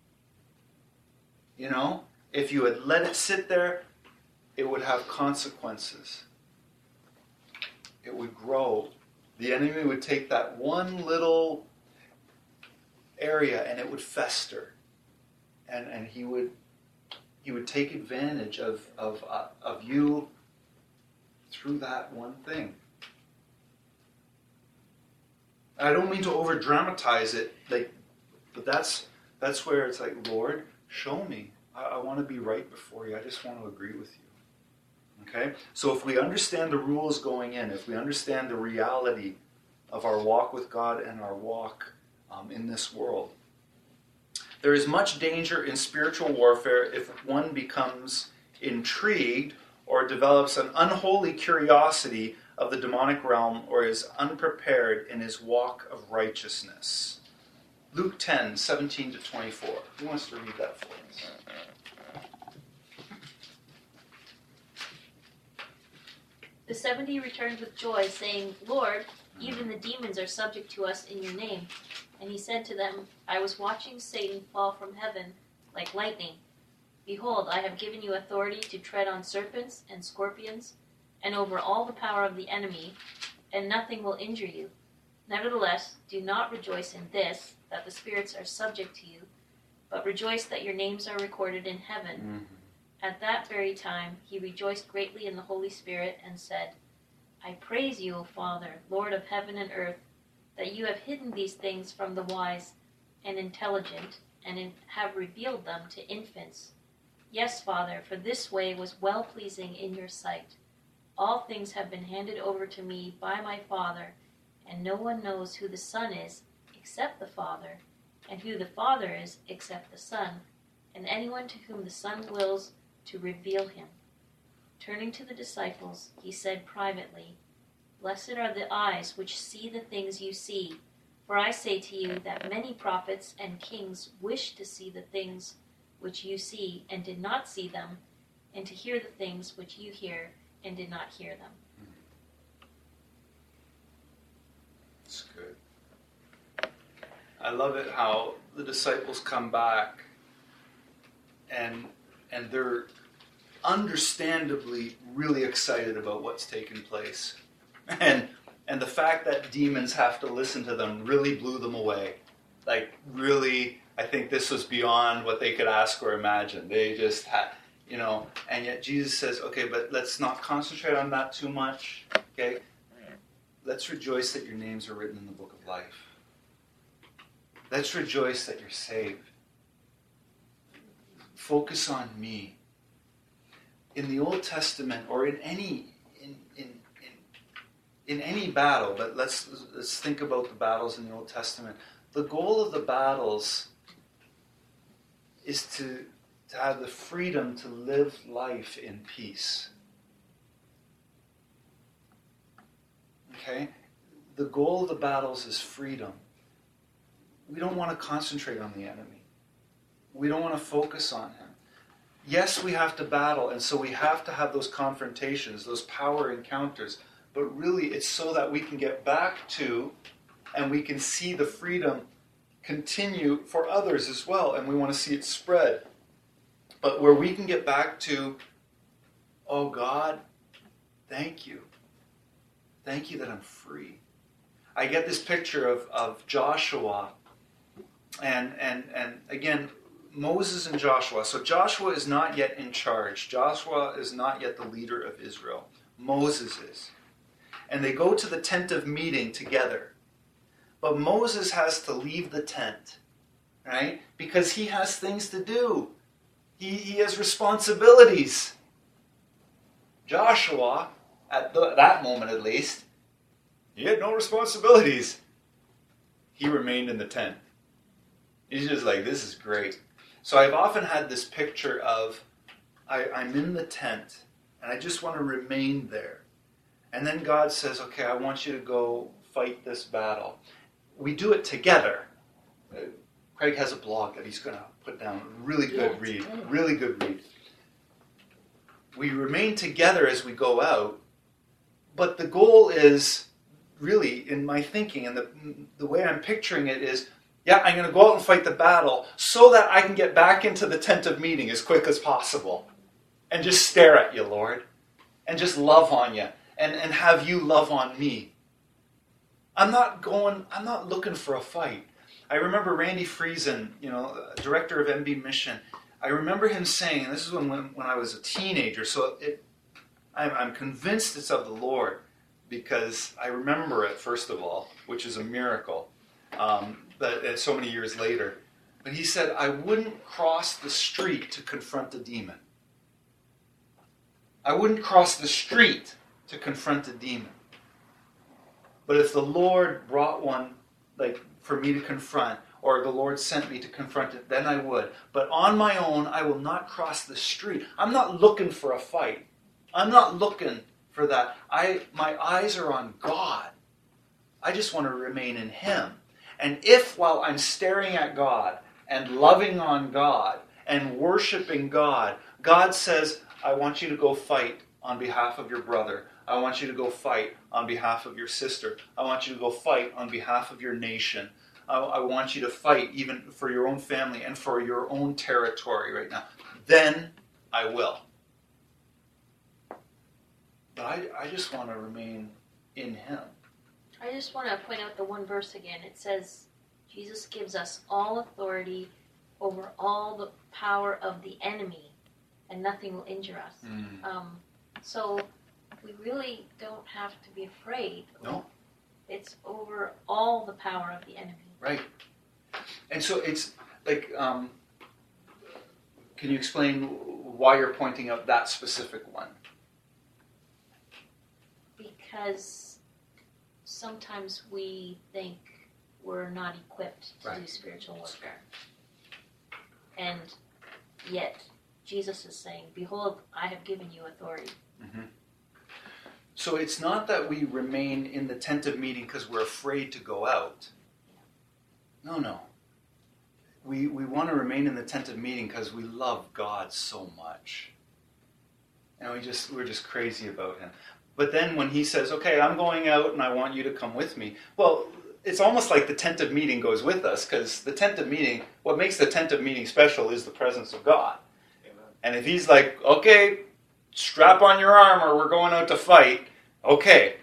if you had let it sit there, it would have consequences. It would grow. The enemy would take that one little area and it would fester. And he would take advantage of you through that one thing. I don't mean to over dramatize it, but that's where it's like, Lord, show me. I want to be right before you. I just want to agree with you. Okay? So if we understand the rules going in, if we understand the reality of our walk with God and our walk in this world, there is much danger in spiritual warfare if one becomes intrigued or develops an unholy curiosity of the demonic realm or is unprepared in his walk of righteousness. Luke 10, 17 to 24. Who wants to read that for us? The 70 returned with joy, saying, Lord, even the demons are subject to us in your name. And he said to them, I was watching Satan fall from heaven like lightning. Behold, I have given you authority to tread on serpents and scorpions, and over all the power of the enemy, and nothing will injure you. Nevertheless, do not rejoice in this, that the spirits are subject to you, but rejoice that your names are recorded in heaven. Mm-hmm. At that very time he rejoiced greatly in the Holy Spirit, and said, I praise you, O Father, Lord of heaven and earth, that you have hidden these things from the wise and intelligent, and have revealed them to infants. Yes, Father, for this way was well-pleasing in your sight. All things have been handed over to me by my Father, and no one knows who the Son is except the Father, and who the Father is except the Son, and anyone to whom the Son wills to reveal him. Turning to the disciples, he said privately, Blessed are the eyes which see the things you see, for I say to you that many prophets and kings wished to see the things which you see and did not see them, and to hear the things which you hear and did not hear them. That's good. I love it how the disciples come back and they're understandably really excited about what's taken place. And the fact that demons have to listen to them really blew them away. Like, really, I think this was beyond what they could ask or imagine. They just had, and yet Jesus says, okay, but let's not concentrate on that too much, okay? Let's rejoice that your names are written in the book of life. Let's rejoice that you're saved. Focus on me. In the Old Testament, or in any battle, but let's think about the battles in the Old Testament. The goal of the battles is to have the freedom to live life in peace. Okay? The goal of the battles is freedom. We don't want to concentrate on the enemy. We don't want to focus on him. Yes, we have to battle, and so we have to have those confrontations, those power encounters, but really it's so that we can get back to and we can see the freedom continue for others as well, and we want to see it spread. But where we can get back to, oh God, thank you. Thank you that I'm free. I get this picture of Joshua and again, Moses and Joshua. So Joshua is not yet in charge. Joshua is not yet the leader of Israel. Moses is. And they go to the tent of meeting together. But Moses has to leave the tent, right? Because he has things to do. He has responsibilities. Joshua, at that moment at least, he had no responsibilities. He remained in the tent. He's just like, this is great. So I've often had this picture of, I'm in the tent, and I just want to remain there. And then God says, okay, I want you to go fight this battle. We do it together. Craig has a blog that he's going to put down. Really good read. Really good read. We remain together as we go out, but the goal is really, in my thinking, and the way I'm picturing it is, I'm going to go out and fight the battle so that I can get back into the tent of meeting as quick as possible and just stare at you, Lord, and just love on you and have you love on me. I'm not looking for a fight. I remember Randy Friesen, director of MB Mission. I remember him saying, and this is when I was a teenager, so I'm convinced it's of the Lord because I remember it, first of all, which is a miracle. But so many years later. But he said, I wouldn't cross the street to confront a demon. I wouldn't cross the street to confront a demon. But if the Lord brought one, like, for me to confront, or the Lord sent me to confront it, then I would. But on my own, I will not cross the street. I'm not looking for a fight. I'm not looking for that. My eyes are on God. I just want to remain in Him. And if while I'm staring at God and loving on God and worshiping God, God says, I want you to go fight on behalf of your brother. I want you to go fight on behalf of your sister. I want you to go fight on behalf of your nation. I want you to fight even for your own family and for your own territory right now. Then I will. But I just want to remain in Him. I just want to point out the one verse again. It says, Jesus gives us all authority over all the power of the enemy, and nothing will injure us. So we really don't have to be afraid. No. It's over all the power of the enemy. Right. And so it's like, can you explain why you're pointing out that specific one? Because sometimes we think we're not equipped to do spiritual warfare. And yet, Jesus is saying, behold, I have given you authority. Mm-hmm. So it's not that we remain in the tent of meeting because we're afraid to go out. No. We want to remain in the tent of meeting because we love God so much. And we're just crazy about Him. But then when He says, okay, I'm going out and I want you to come with me. Well, it's almost like the tent of meeting goes with us, because the tent of meeting, what makes the tent of meeting special is the presence of God. Amen. And if He's like, okay, strap on your armor, we're going out to fight, okay,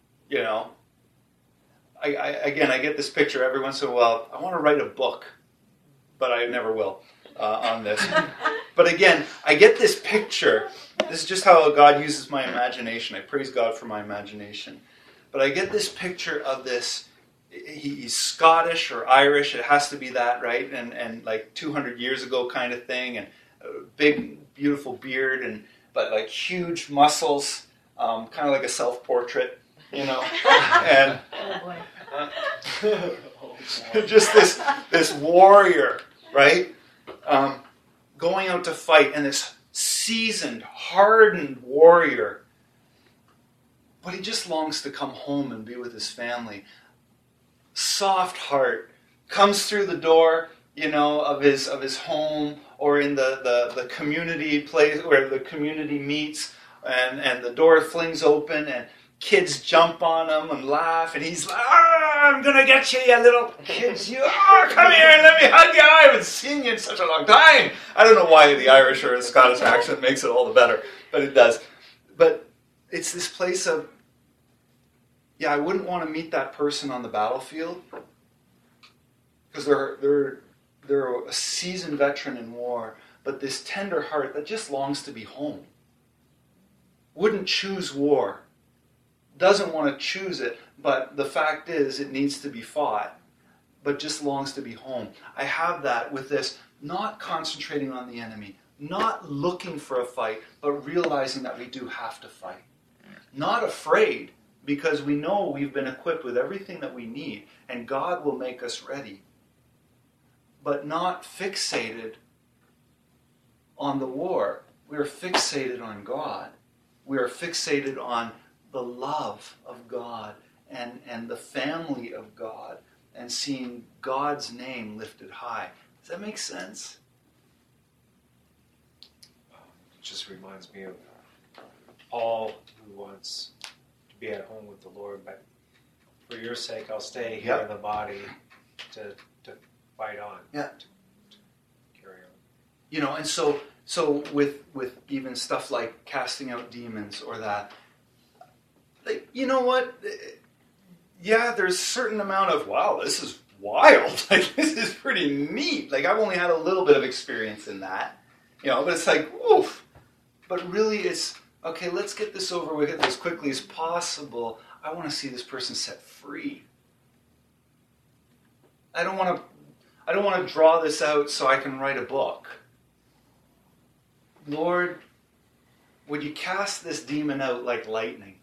I get this picture every once in a while. I want to write a book, but I never will on this. But again, I get this picture. This is just how God uses my imagination. I praise God for my imagination. But I get this picture of this. He's Scottish or Irish. It has to be that, right? And like 200 years ago kind of thing. And a big, beautiful beard, but like huge muscles. Kind of like a self-portrait, And just this warrior, right? Going out to fight, and this seasoned, hardened warrior. But he just longs to come home and be with his family. Soft heart, comes through the door, of his home, or in the community place where the community meets, and the door flings open, and kids jump on him and laugh, and he's like, I'm gonna get you, you little kids, come here and let me hug you. I haven't seen you in such a long time. I don't know why the Irish or the Scottish accent makes it all the better, but it does. But it's this place of, I wouldn't want to meet that person on the battlefield, because they're a seasoned veteran in war, but this tender heart that just longs to be home. Wouldn't choose war. Doesn't want to choose it, but the fact is it needs to be fought, but just longs to be home. I have that with this, not concentrating on the enemy, not looking for a fight, but realizing that we do have to fight. Not afraid, because we know we've been equipped with everything that we need, and God will make us ready. But not fixated on the war. We are fixated on God. We are fixated on the love of God and the family of God, and seeing God's name lifted high. Does that make sense? It just reminds me of Paul, who wants to be at home with the Lord, but for your sake I'll stay here in the body to fight on. Yeah. To carry on. And so with even stuff like casting out demons or that, like, you know what? Yeah, there's a certain amount of, wow, this is wild. Like, this is pretty neat. Like, I've only had a little bit of experience in that. But it's like, oof. But really it's, okay, let's get this over with as quickly as possible. I want to see this person set free. I don't want to draw this out so I can write a book. Lord, would you cast this demon out like lightning?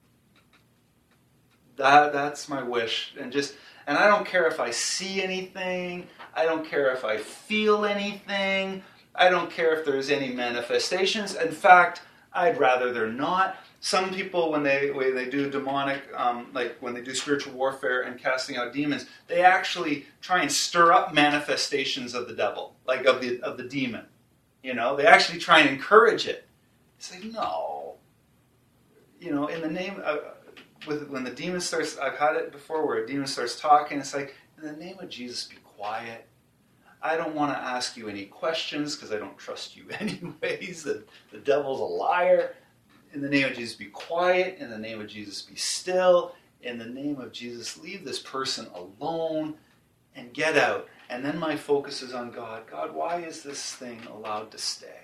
That's my wish. And I don't care if I see anything. I don't care if I feel anything. I don't care if there's any manifestations. In fact, I'd rather they're not. Some people, when they do demonic, like when they do spiritual warfare and casting out demons, they actually try and stir up manifestations of the devil, like of the demon. You know, they actually try and encourage it. It's like, no. You know, in the name of, when the demon starts, I've had it before where a demon starts talking, it's like, in the name of Jesus, be quiet. I don't want to ask you any questions because I don't trust you anyways. The devil's a liar. In the name of Jesus, be quiet. In the name of Jesus, be still. In the name of Jesus, leave this person alone and get out. And then my focus is on God. God, why is this thing allowed to stay?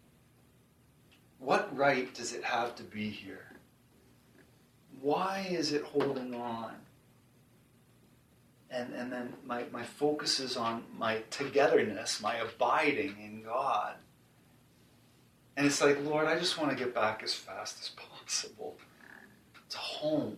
What right does it have to be here? Why is it holding on? And then my focus is on my togetherness, my abiding in God. And it's like, Lord, I just want to get back as fast as possible to home.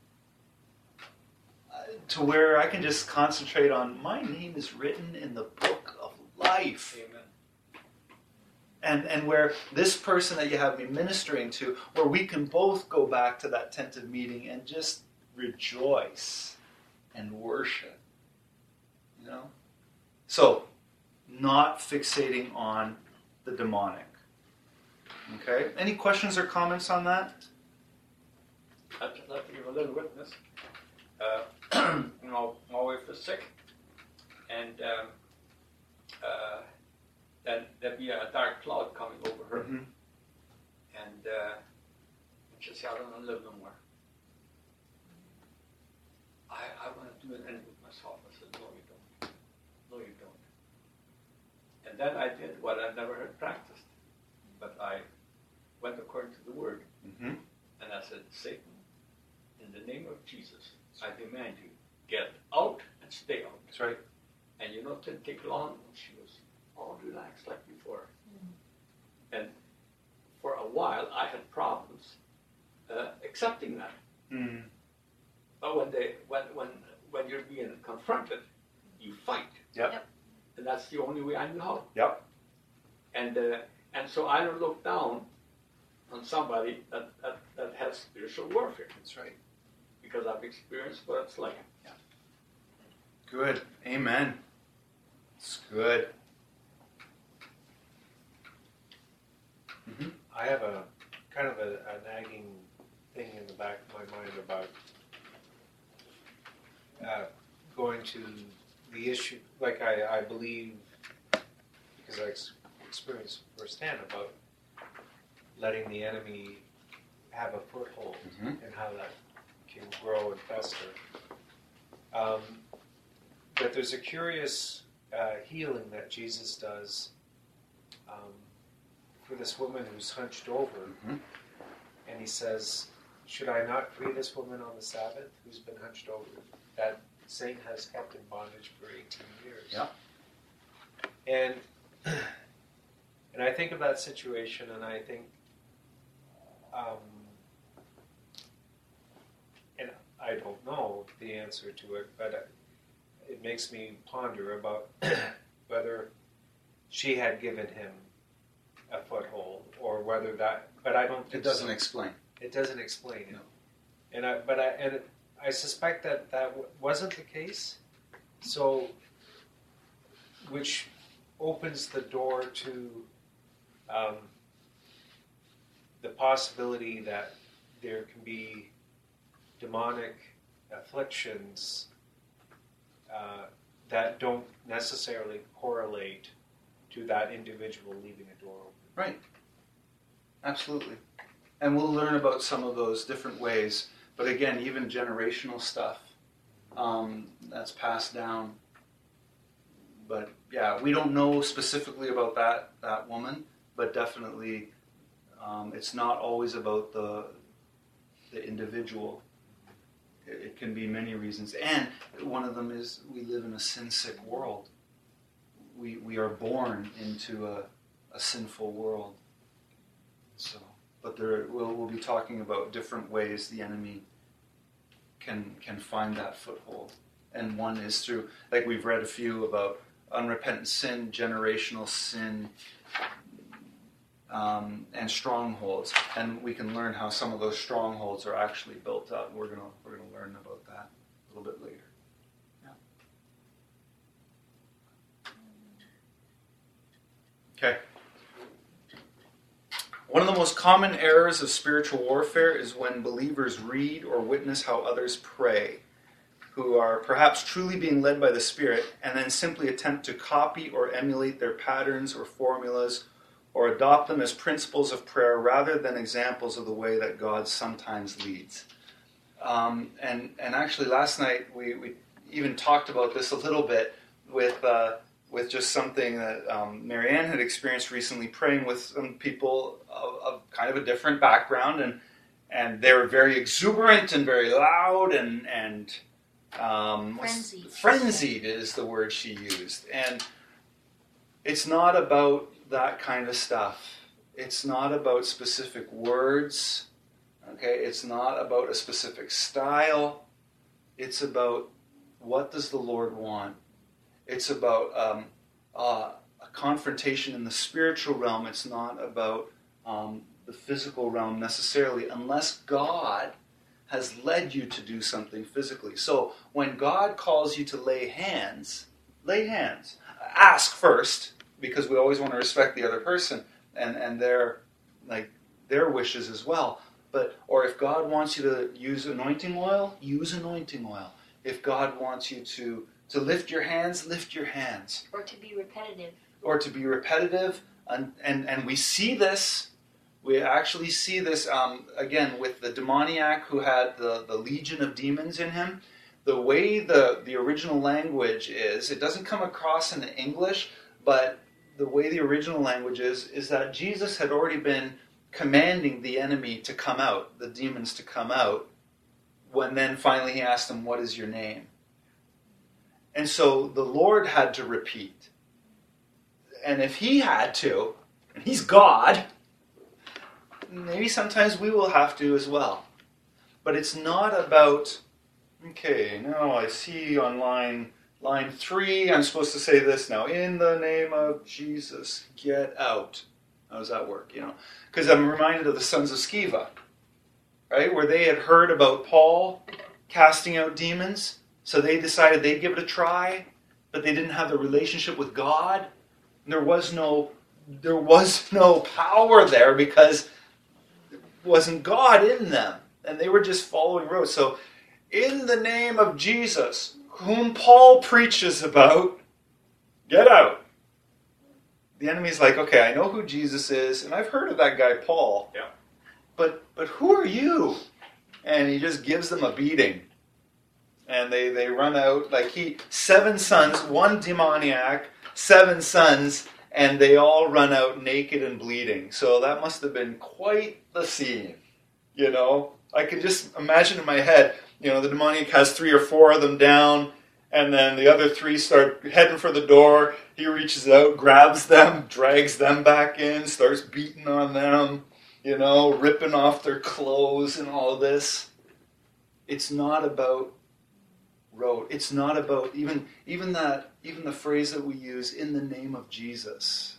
To where I can just concentrate on, my name is written in the book of life. Amen. And where this person that you have me ministering to, where we can both go back to that tent of meeting and just rejoice and worship. You know? So, not fixating on the demonic. Okay? Any questions or comments on that? I'd just like to give a little witness. My wife was sick, and then there'd be a dark cloud coming over her, Mm-hmm. and she said, I don't want to live no more. I want to do an end with myself. I said, no, you don't. No, you don't. And then I did what I never had practiced, but I went according to the word, Mm-hmm. and I said, Satan, in the name of Jesus, I demand you, get out and stay out. That's right. And you know, it didn't take long, and she was all relaxed like before. And for a while, I had problems accepting that. Mm. But when you're being confronted, you fight. Yep. And that's the only way I knew how. Yep. And so I don't look down on somebody that has spiritual warfare, That's right. because I've experienced what it's like. Good. Amen. It's good. Mm-hmm. I have a kind of a nagging thing in the back of my mind about going to the issue, like I believe, because I experienced firsthand about letting the enemy have a foothold Mm-hmm. and how that can grow and fester. But there's a curious healing that Jesus does for this woman who's hunched over. Mm-hmm. And he says, should I not free this woman on the Sabbath who's been hunched over? That Satan has kept in bondage for 18 years. Yeah. And I think of that situation, and I think, and I don't know the answer to it, but it makes me ponder about whether she had given him a foothold, or whether that. But I don't think It doesn't so. explain. It doesn't explain it. No. And I suspect that wasn't the case. So, which opens the door to the possibility that there can be demonic afflictions that don't necessarily correlate to that individual leaving a door open. Right. Absolutely. And we'll learn about some of those different ways. But again, even generational stuff that's passed down. But yeah, we don't know specifically about that woman, but definitely it's not always about the individual. It can be many reasons. And one of them is we live in a sin-sick world. We are born into a sinful world. So, but we'll be talking about different ways the enemy can find that foothold. And one is through, like we've read a few about unrepentant sin, generational sin, and strongholds, and we can learn how some of those strongholds are actually built up. We're gonna learn about that a little bit later. Okay. One of the most common errors of spiritual warfare is when believers read or witness how others pray, who are perhaps truly being led by the Spirit, and then simply attempt to copy or emulate their patterns or formulas, or adopt them as principles of prayer rather than examples of the way that God sometimes leads. And actually last night we even talked about this a little bit with just something that Marianne had experienced recently, praying with some people of kind of a different background, and they were very exuberant and very loud and frenzied is the word she used. And it's not about that kind of stuff. It's not about specific words. Okay, it's not about a specific style. It's about what does the Lord want. It's about a confrontation in the spiritual realm. It's not about the physical realm necessarily, unless God has led you to do something physically. So when God calls you to lay hands. Ask first, because we always want to respect the other person and their wishes as well. Or if God wants you to use anointing oil, use anointing oil. If God wants you to lift your hands, lift your hands. Or to be repetitive. And we see this. We actually see this, again, with the demoniac who had the legion of demons in him. The way the original language is, it doesn't come across in the English, but the way the original language is that Jesus had already been commanding the enemy to come out, the demons to come out, when then finally he asked them, "What is your name?" And so the Lord had to repeat. And if he had to, and he's God, maybe sometimes we will have to as well. But it's not about, okay, now I see on line 3, I'm supposed to say this now. In the name of Jesus, get out. How does that work? Because I'm reminded of the sons of Sceva, right? Where they had heard about Paul casting out demons. So they decided they'd give it a try, but they didn't have the relationship with God. And there was no power there because it wasn't God in them. And they were just following roads. So in the name of Jesus, whom Paul preaches about, get out. The enemy's like, okay, I know who Jesus is, and I've heard of that guy Paul. Yeah. But who are you? And he just gives them a beating. And they run out, 7 sons, 1 demoniac, 7 sons, and they all run out naked and bleeding. So that must have been quite the scene, I could just imagine in my head, the demoniac has 3 or 4 of them down, and then the other 3 start heading for the door. He reaches out, grabs them, drags them back in, starts beating on them, ripping off their clothes and all this. It's not about road. It's not about even the phrase that we use, in the name of Jesus.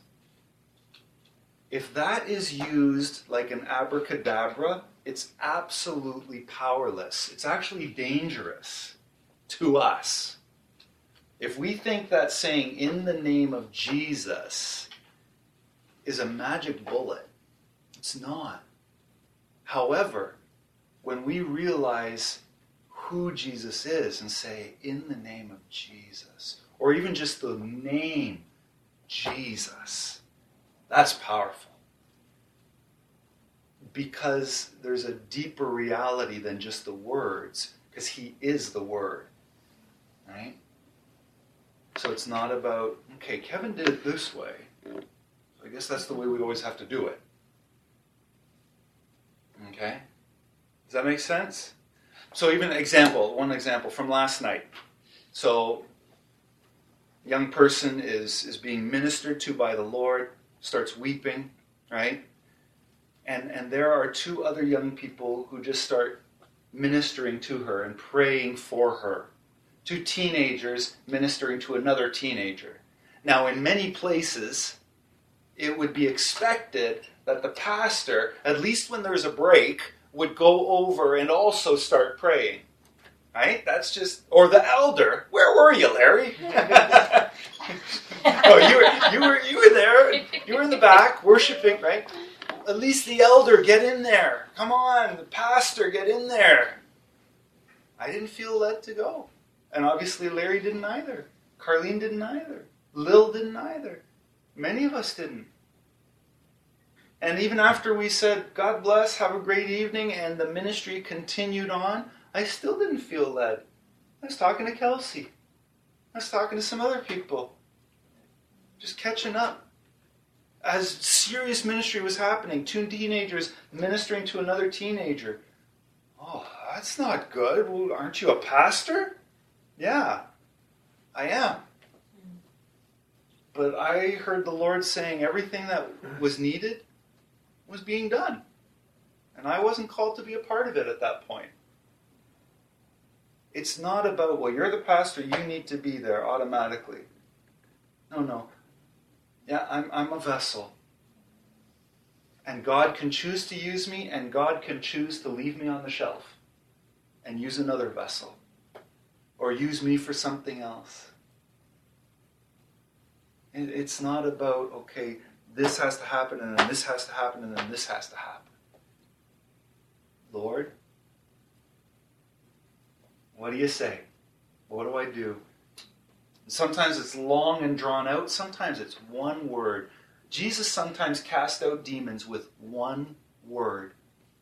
If that is used like an abracadabra, it's absolutely powerless. It's actually dangerous to us. If we think that saying in the name of Jesus is a magic bullet, it's not. However, when we realize who Jesus is and say, in the name of Jesus, or even just the name Jesus, that's powerful. Because there's a deeper reality than just the words, because he is the word, right? So it's not about, okay, Kevin did it this way, so I guess that's the way we always have to do it. Okay? Does that make sense? So even one example from last night. So young person is being ministered to by the Lord, starts weeping, right? And there are 2 other young people who just start ministering to her and praying for her. 2 teenagers ministering to another teenager. Now, in many places, it would be expected that the pastor, at least when there's a break, would go over and also start praying. Right? That's just, or the elder. Where were you, Larry? Oh, you were there. You were in the back worshiping, right? At least the elder, get in there. Come on, the pastor, get in there. I didn't feel led to go. And obviously Larry didn't either. Carlene didn't either. Lil didn't either. Many of us didn't. And even after we said, God bless, have a great evening, and the ministry continued on, I still didn't feel led. I was talking to Kelsey. I was talking to some other people. Just catching up. As serious ministry was happening, 2 teenagers ministering to another teenager. Oh, that's not good. Well, aren't you a pastor? Yeah, I am. But I heard the Lord saying everything that was needed was being done. And I wasn't called to be a part of it at that point. It's not about, well, you're the pastor, you need to be there automatically. No. Yeah, I'm a vessel. And God can choose to use me, and God can choose to leave me on the shelf and use another vessel. Or use me for something else. It's not about, okay, this has to happen, and then this has to happen, and then this has to happen. Lord, what do you say? What do I do? Sometimes it's long and drawn out. Sometimes it's one word. Jesus sometimes cast out demons with one word.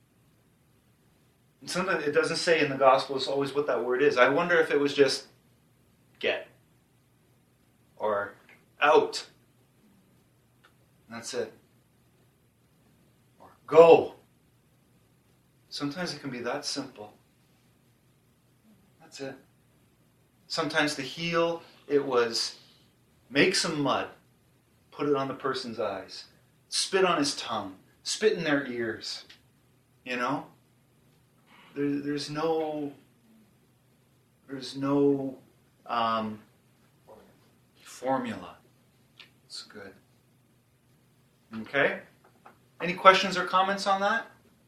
And sometimes it doesn't say in the Gospels always what that word is. I wonder if it was just get or out. And that's it. Or go. Sometimes it can be that simple. That's it. Sometimes to heal, it was make some mud, put it on the person's eyes, spit on his tongue, spit in their ears. You know? There's no formula. It's good. Okay? Any questions or comments on that?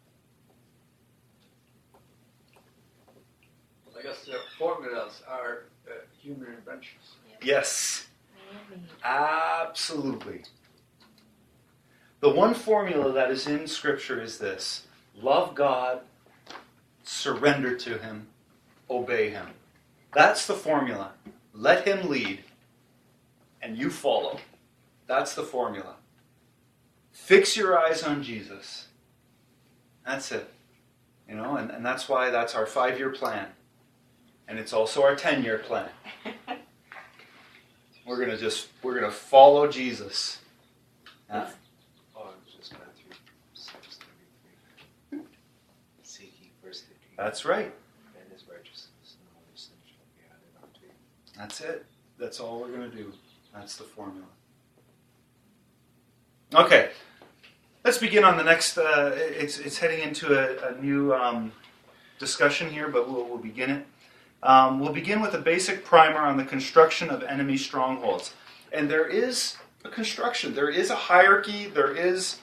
I guess the formulas are human inventions. Yes. Absolutely. The one formula that is in Scripture is this: love God, surrender to Him, obey Him. That's the formula. Let Him lead, and you follow. That's the formula. Fix your eyes on Jesus. That's it. You know, and that's why that's our 5-year plan. And it's also our 10-year plan. We're gonna follow Jesus. Huh? Oh, it's just Matthew 6:33. Seek ye first the kingdom. That's right. And His righteousness, and all these things shall be added unto you. That's it. That's all we're gonna do. That's the formula. Okay. Let's begin on the next. It's heading into a new discussion here, but we'll begin it. We'll begin with a basic primer on the construction of enemy strongholds. And there is a construction. There is a hierarchy. There is,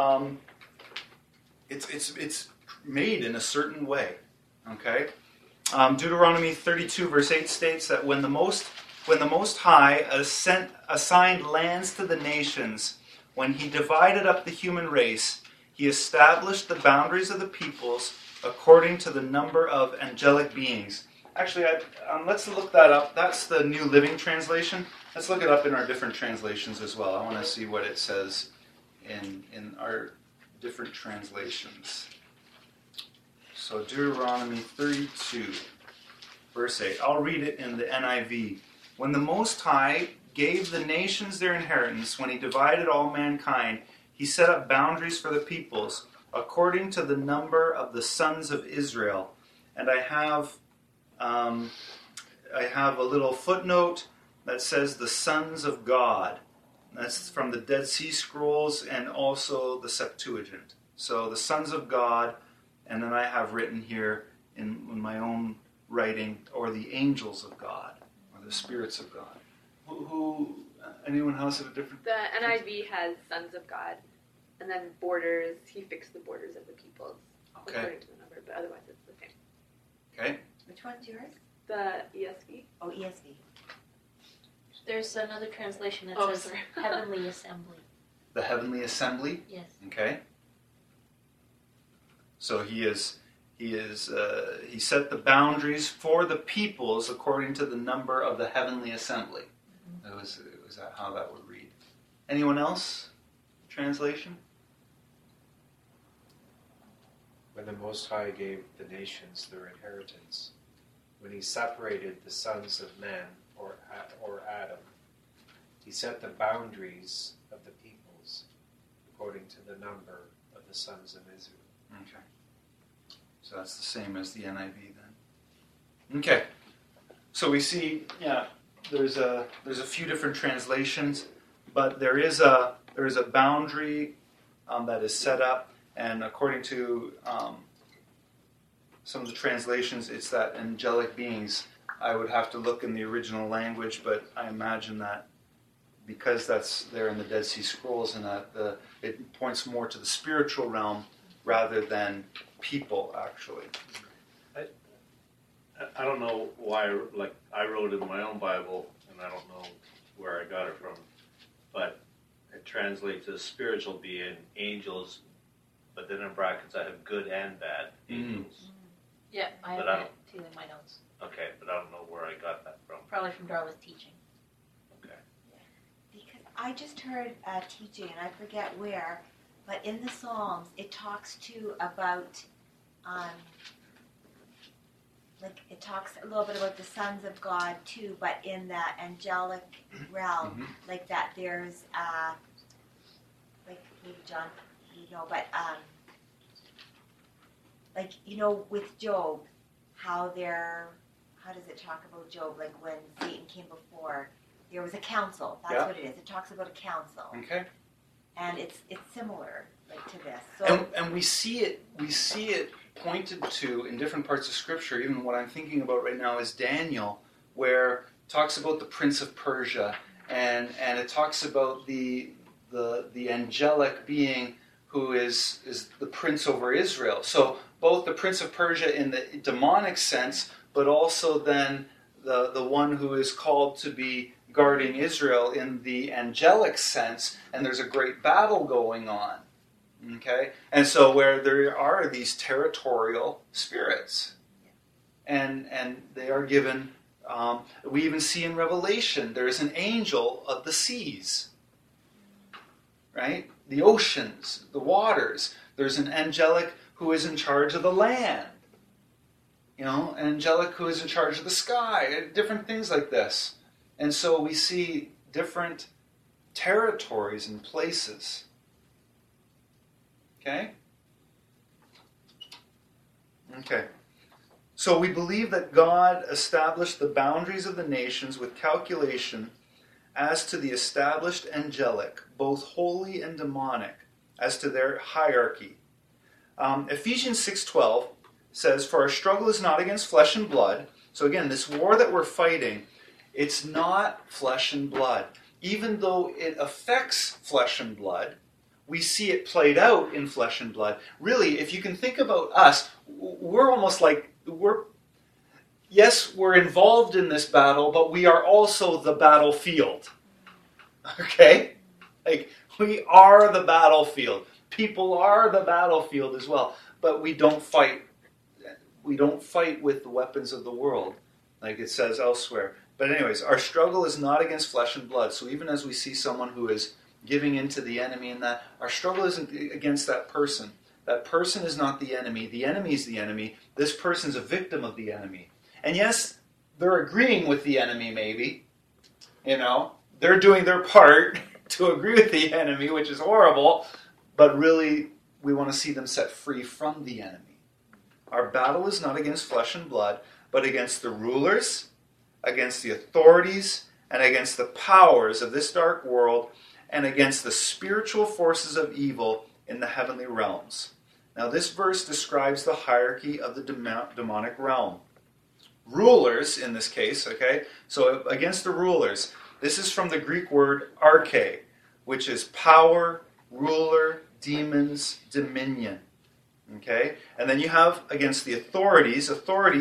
it's made in a certain way. Okay? Deuteronomy 32 verse 8 states that when the Most High assigned lands to the nations, when He divided up the human race, He established the boundaries of the peoples according to the number of angelic beings. Actually, let's look that up. That's the New Living Translation. Let's look it up in our different translations as well. I want to see what it says in our different translations. So Deuteronomy 32, verse 8. I'll read it in the NIV. When the Most High gave the nations their inheritance, when He divided all mankind, He set up boundaries for the peoples, according to the number of the sons of Israel. And I have a little footnote that says the sons of God. That's from the Dead Sea Scrolls and also the Septuagint. So the sons of God, and then I have written here in my own writing, or the angels of God, or the spirits of God. Anyone else have a different? The NIV has sons of God. and then borders, he fixed the borders of the peoples Okay. according to the number, but otherwise it's the same. Okay. Which one's yours? The ESV. Oh, ESV. There's another translation that Oh, says sorry. heavenly assembly. The heavenly assembly. Yes. Okay. So he set the boundaries for the peoples according to the number of the heavenly assembly. It was that how that would read. Anyone else? Translation? When the Most High gave the nations their inheritance, when he separated the sons of men, or Adam, he set the boundaries of the peoples according to the number of the sons of Israel. Okay. So that's the same as the NIV then. Okay. So we see, there's a few different translations, but there is a boundary that is set up, and according to some of the translations, it's that angelic beings. I would have to look in the original language, but I imagine that because that's there in the Dead Sea Scrolls, and that it points more to the spiritual realm rather than people, actually. I don't know why, like, I wrote in my own Bible, and I don't know where I got it from, but it translates as spiritual being, angels, but then in brackets I have good and bad angels. Yeah, I have But I that too in my notes. Okay, but I don't know where I got that from. Probably from Darla's teaching. Okay. Because I just heard a teaching, and I forget where, but in the Psalms it talks too about, like it talks a little bit about the sons of God too, but in the angelic realm, like that there's, like maybe John, you know, but like with Job, how does it talk about Job? Like when Satan came before, there was a council. That's what it is. It talks about a council. Okay. And it's similar like to this. So And we see it pointed to in different parts of Scripture. Even what I'm thinking about right now is Daniel, where it talks about the Prince of Persia, and it talks about the angelic being who is the prince over Israel. So both the Prince of Persia in the demonic sense, but also then the one who is called to be guarding Israel in the angelic sense, and there's a great battle going on. Okay? And so where there are these territorial spirits, and they are given, we even see in Revelation, there's an angel of the seas, right? The oceans, the waters. There's an angelic who is in charge of the land. An angelic who is in charge of the sky, different things like this. And so we see different territories and places. Okay? Okay. So we believe that God established the boundaries of the nations with calculation as to the established angelic, both holy and demonic, as to their hierarchy. Ephesians 6:12 says, "For our struggle is not against flesh and blood." So again, this war that we're fighting, it's not flesh and blood. Even though it affects flesh and blood, we see it played out in flesh and blood. Really, if you can think about us, we're almost like, we're involved in this battle, but we are also the battlefield. Okay? Like, we are the battlefield. People are the battlefield as well. But we don't fight. We don't fight with the weapons of the world, like it says elsewhere. But anyways, our struggle is not against flesh and blood. So even as we see someone who is giving in to the enemy and that, our struggle isn't against that person. That person is not the enemy. The enemy is the enemy. This person's a victim of the enemy. And yes, they're agreeing with the enemy maybe. They're doing their part to agree with the enemy, which is horrible. But really, we want to see them set free from the enemy. Our battle is not against flesh and blood, but against the rulers, against the authorities, and against the powers of this dark world, and against the spiritual forces of evil in the heavenly realms. Now this verse describes the hierarchy of the demonic realm. Rulers, in this case, okay? So against the rulers, this is from the Greek word arche, which is power, ruler, demons dominion. Okay? And then you have against the authorities.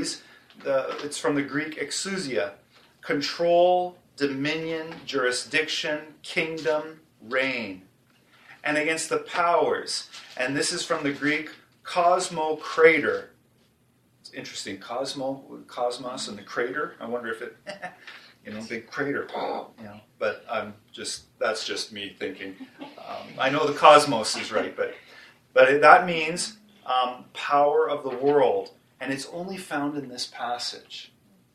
It's from the Greek exousia. Control, dominion, jurisdiction, kingdom, reign. And against the powers. And this is from the Greek cosmocrator. It's interesting. Cosmos and the crater. I wonder if it, big crater. But that's just me thinking. I know the cosmos is right, but that means power of the world. And it's only found in this passage.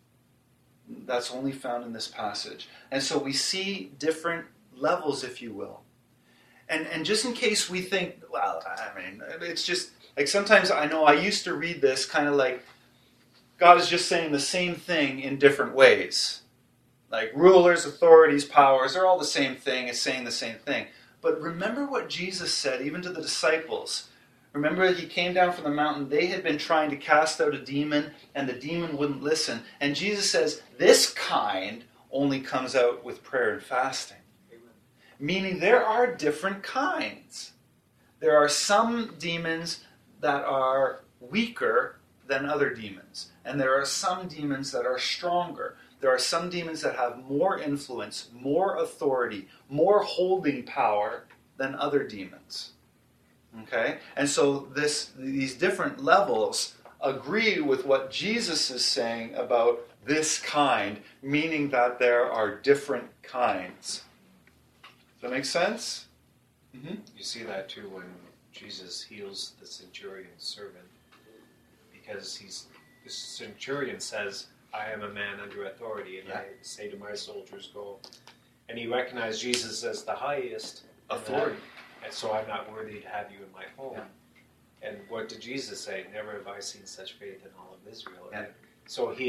That's only found in this passage. And so we see different levels, if you will. And just in case we think, well, I mean, it's just, like sometimes I know I used to read this kind of like God is just saying the same thing in different ways. Like rulers, authorities, powers, they're all the same thing, it's saying the same thing. But remember what Jesus said, even to the disciples. Remember he came down from the mountain, they had been trying to cast out a demon, and the demon wouldn't listen. And Jesus says, this kind only comes out with prayer and fasting. Meaning there are different kinds. There are some demons that are weaker than other demons. And there are some demons that are stronger. There are some demons that have more influence, more authority, more holding power than other demons. Okay? And so these different levels agree with what Jesus is saying about this kind, meaning that there are different kinds. Does that make sense? Mm-hmm. You see that too when Jesus heals the centurion's servant, because the centurion says, I am a man under authority, and I say to my soldiers, go. And he recognized Jesus as the highest authority. And so I'm not worthy to have you in my home. Yeah. And what did Jesus say? Never have I seen such faith in all of Israel. Yeah. So he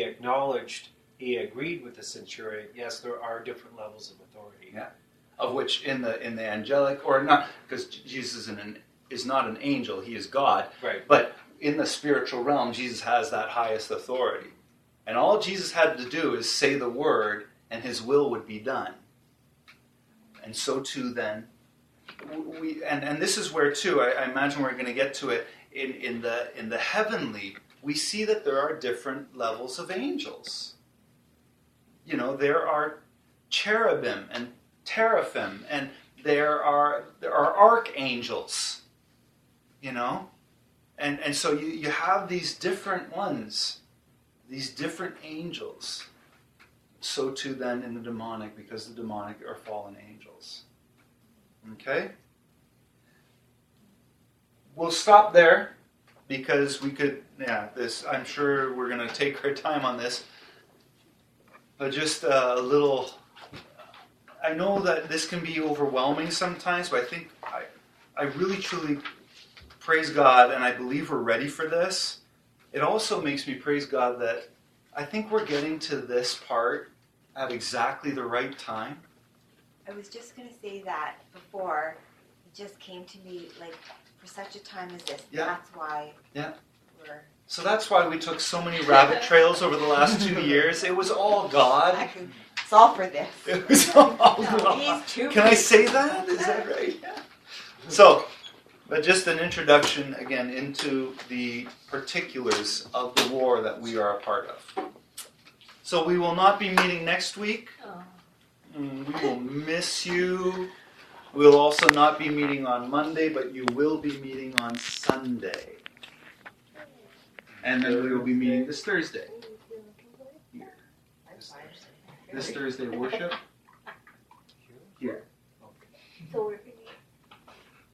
agreed with the centurion, yes, there are different levels of authority. Yeah. Of which in the angelic, or not, because Jesus is not an angel, he is God. Right. But in the spiritual realm, Jesus has that highest authority. And all Jesus had to do is say the word, and his will would be done. And so too then, and this is where too, I imagine we're going to get to it, in the heavenly, we see that there are different levels of angels. There are cherubim and teraphim, and there are archangels, and so you have these different ones, these different angels. So too then in the demonic, because the demonic are fallen angels. Okay? We'll stop there, because we could, I'm sure we're going to take our time on this, but just a little. I know that this can be overwhelming sometimes, but I think I really truly praise God, and I believe we're ready for this. It also makes me praise God that I think we're getting to this part at exactly the right time. I was just going to say that before. It just came to me, like, for such a time as this. Yeah. That's why we're... So that's why we took so many rabbit trails over the last 2 years. It was all God. It's all for this. It was all God. Can I say that? Is that right? Yeah. So, but just an introduction again into the particulars of the war that we are a part of. So we will not be meeting next week. We will miss you. We'll also not be meeting on Monday, but you will be meeting on Sunday. And then we will be meeting this Thursday. Here. This Thursday worship. Here. So we're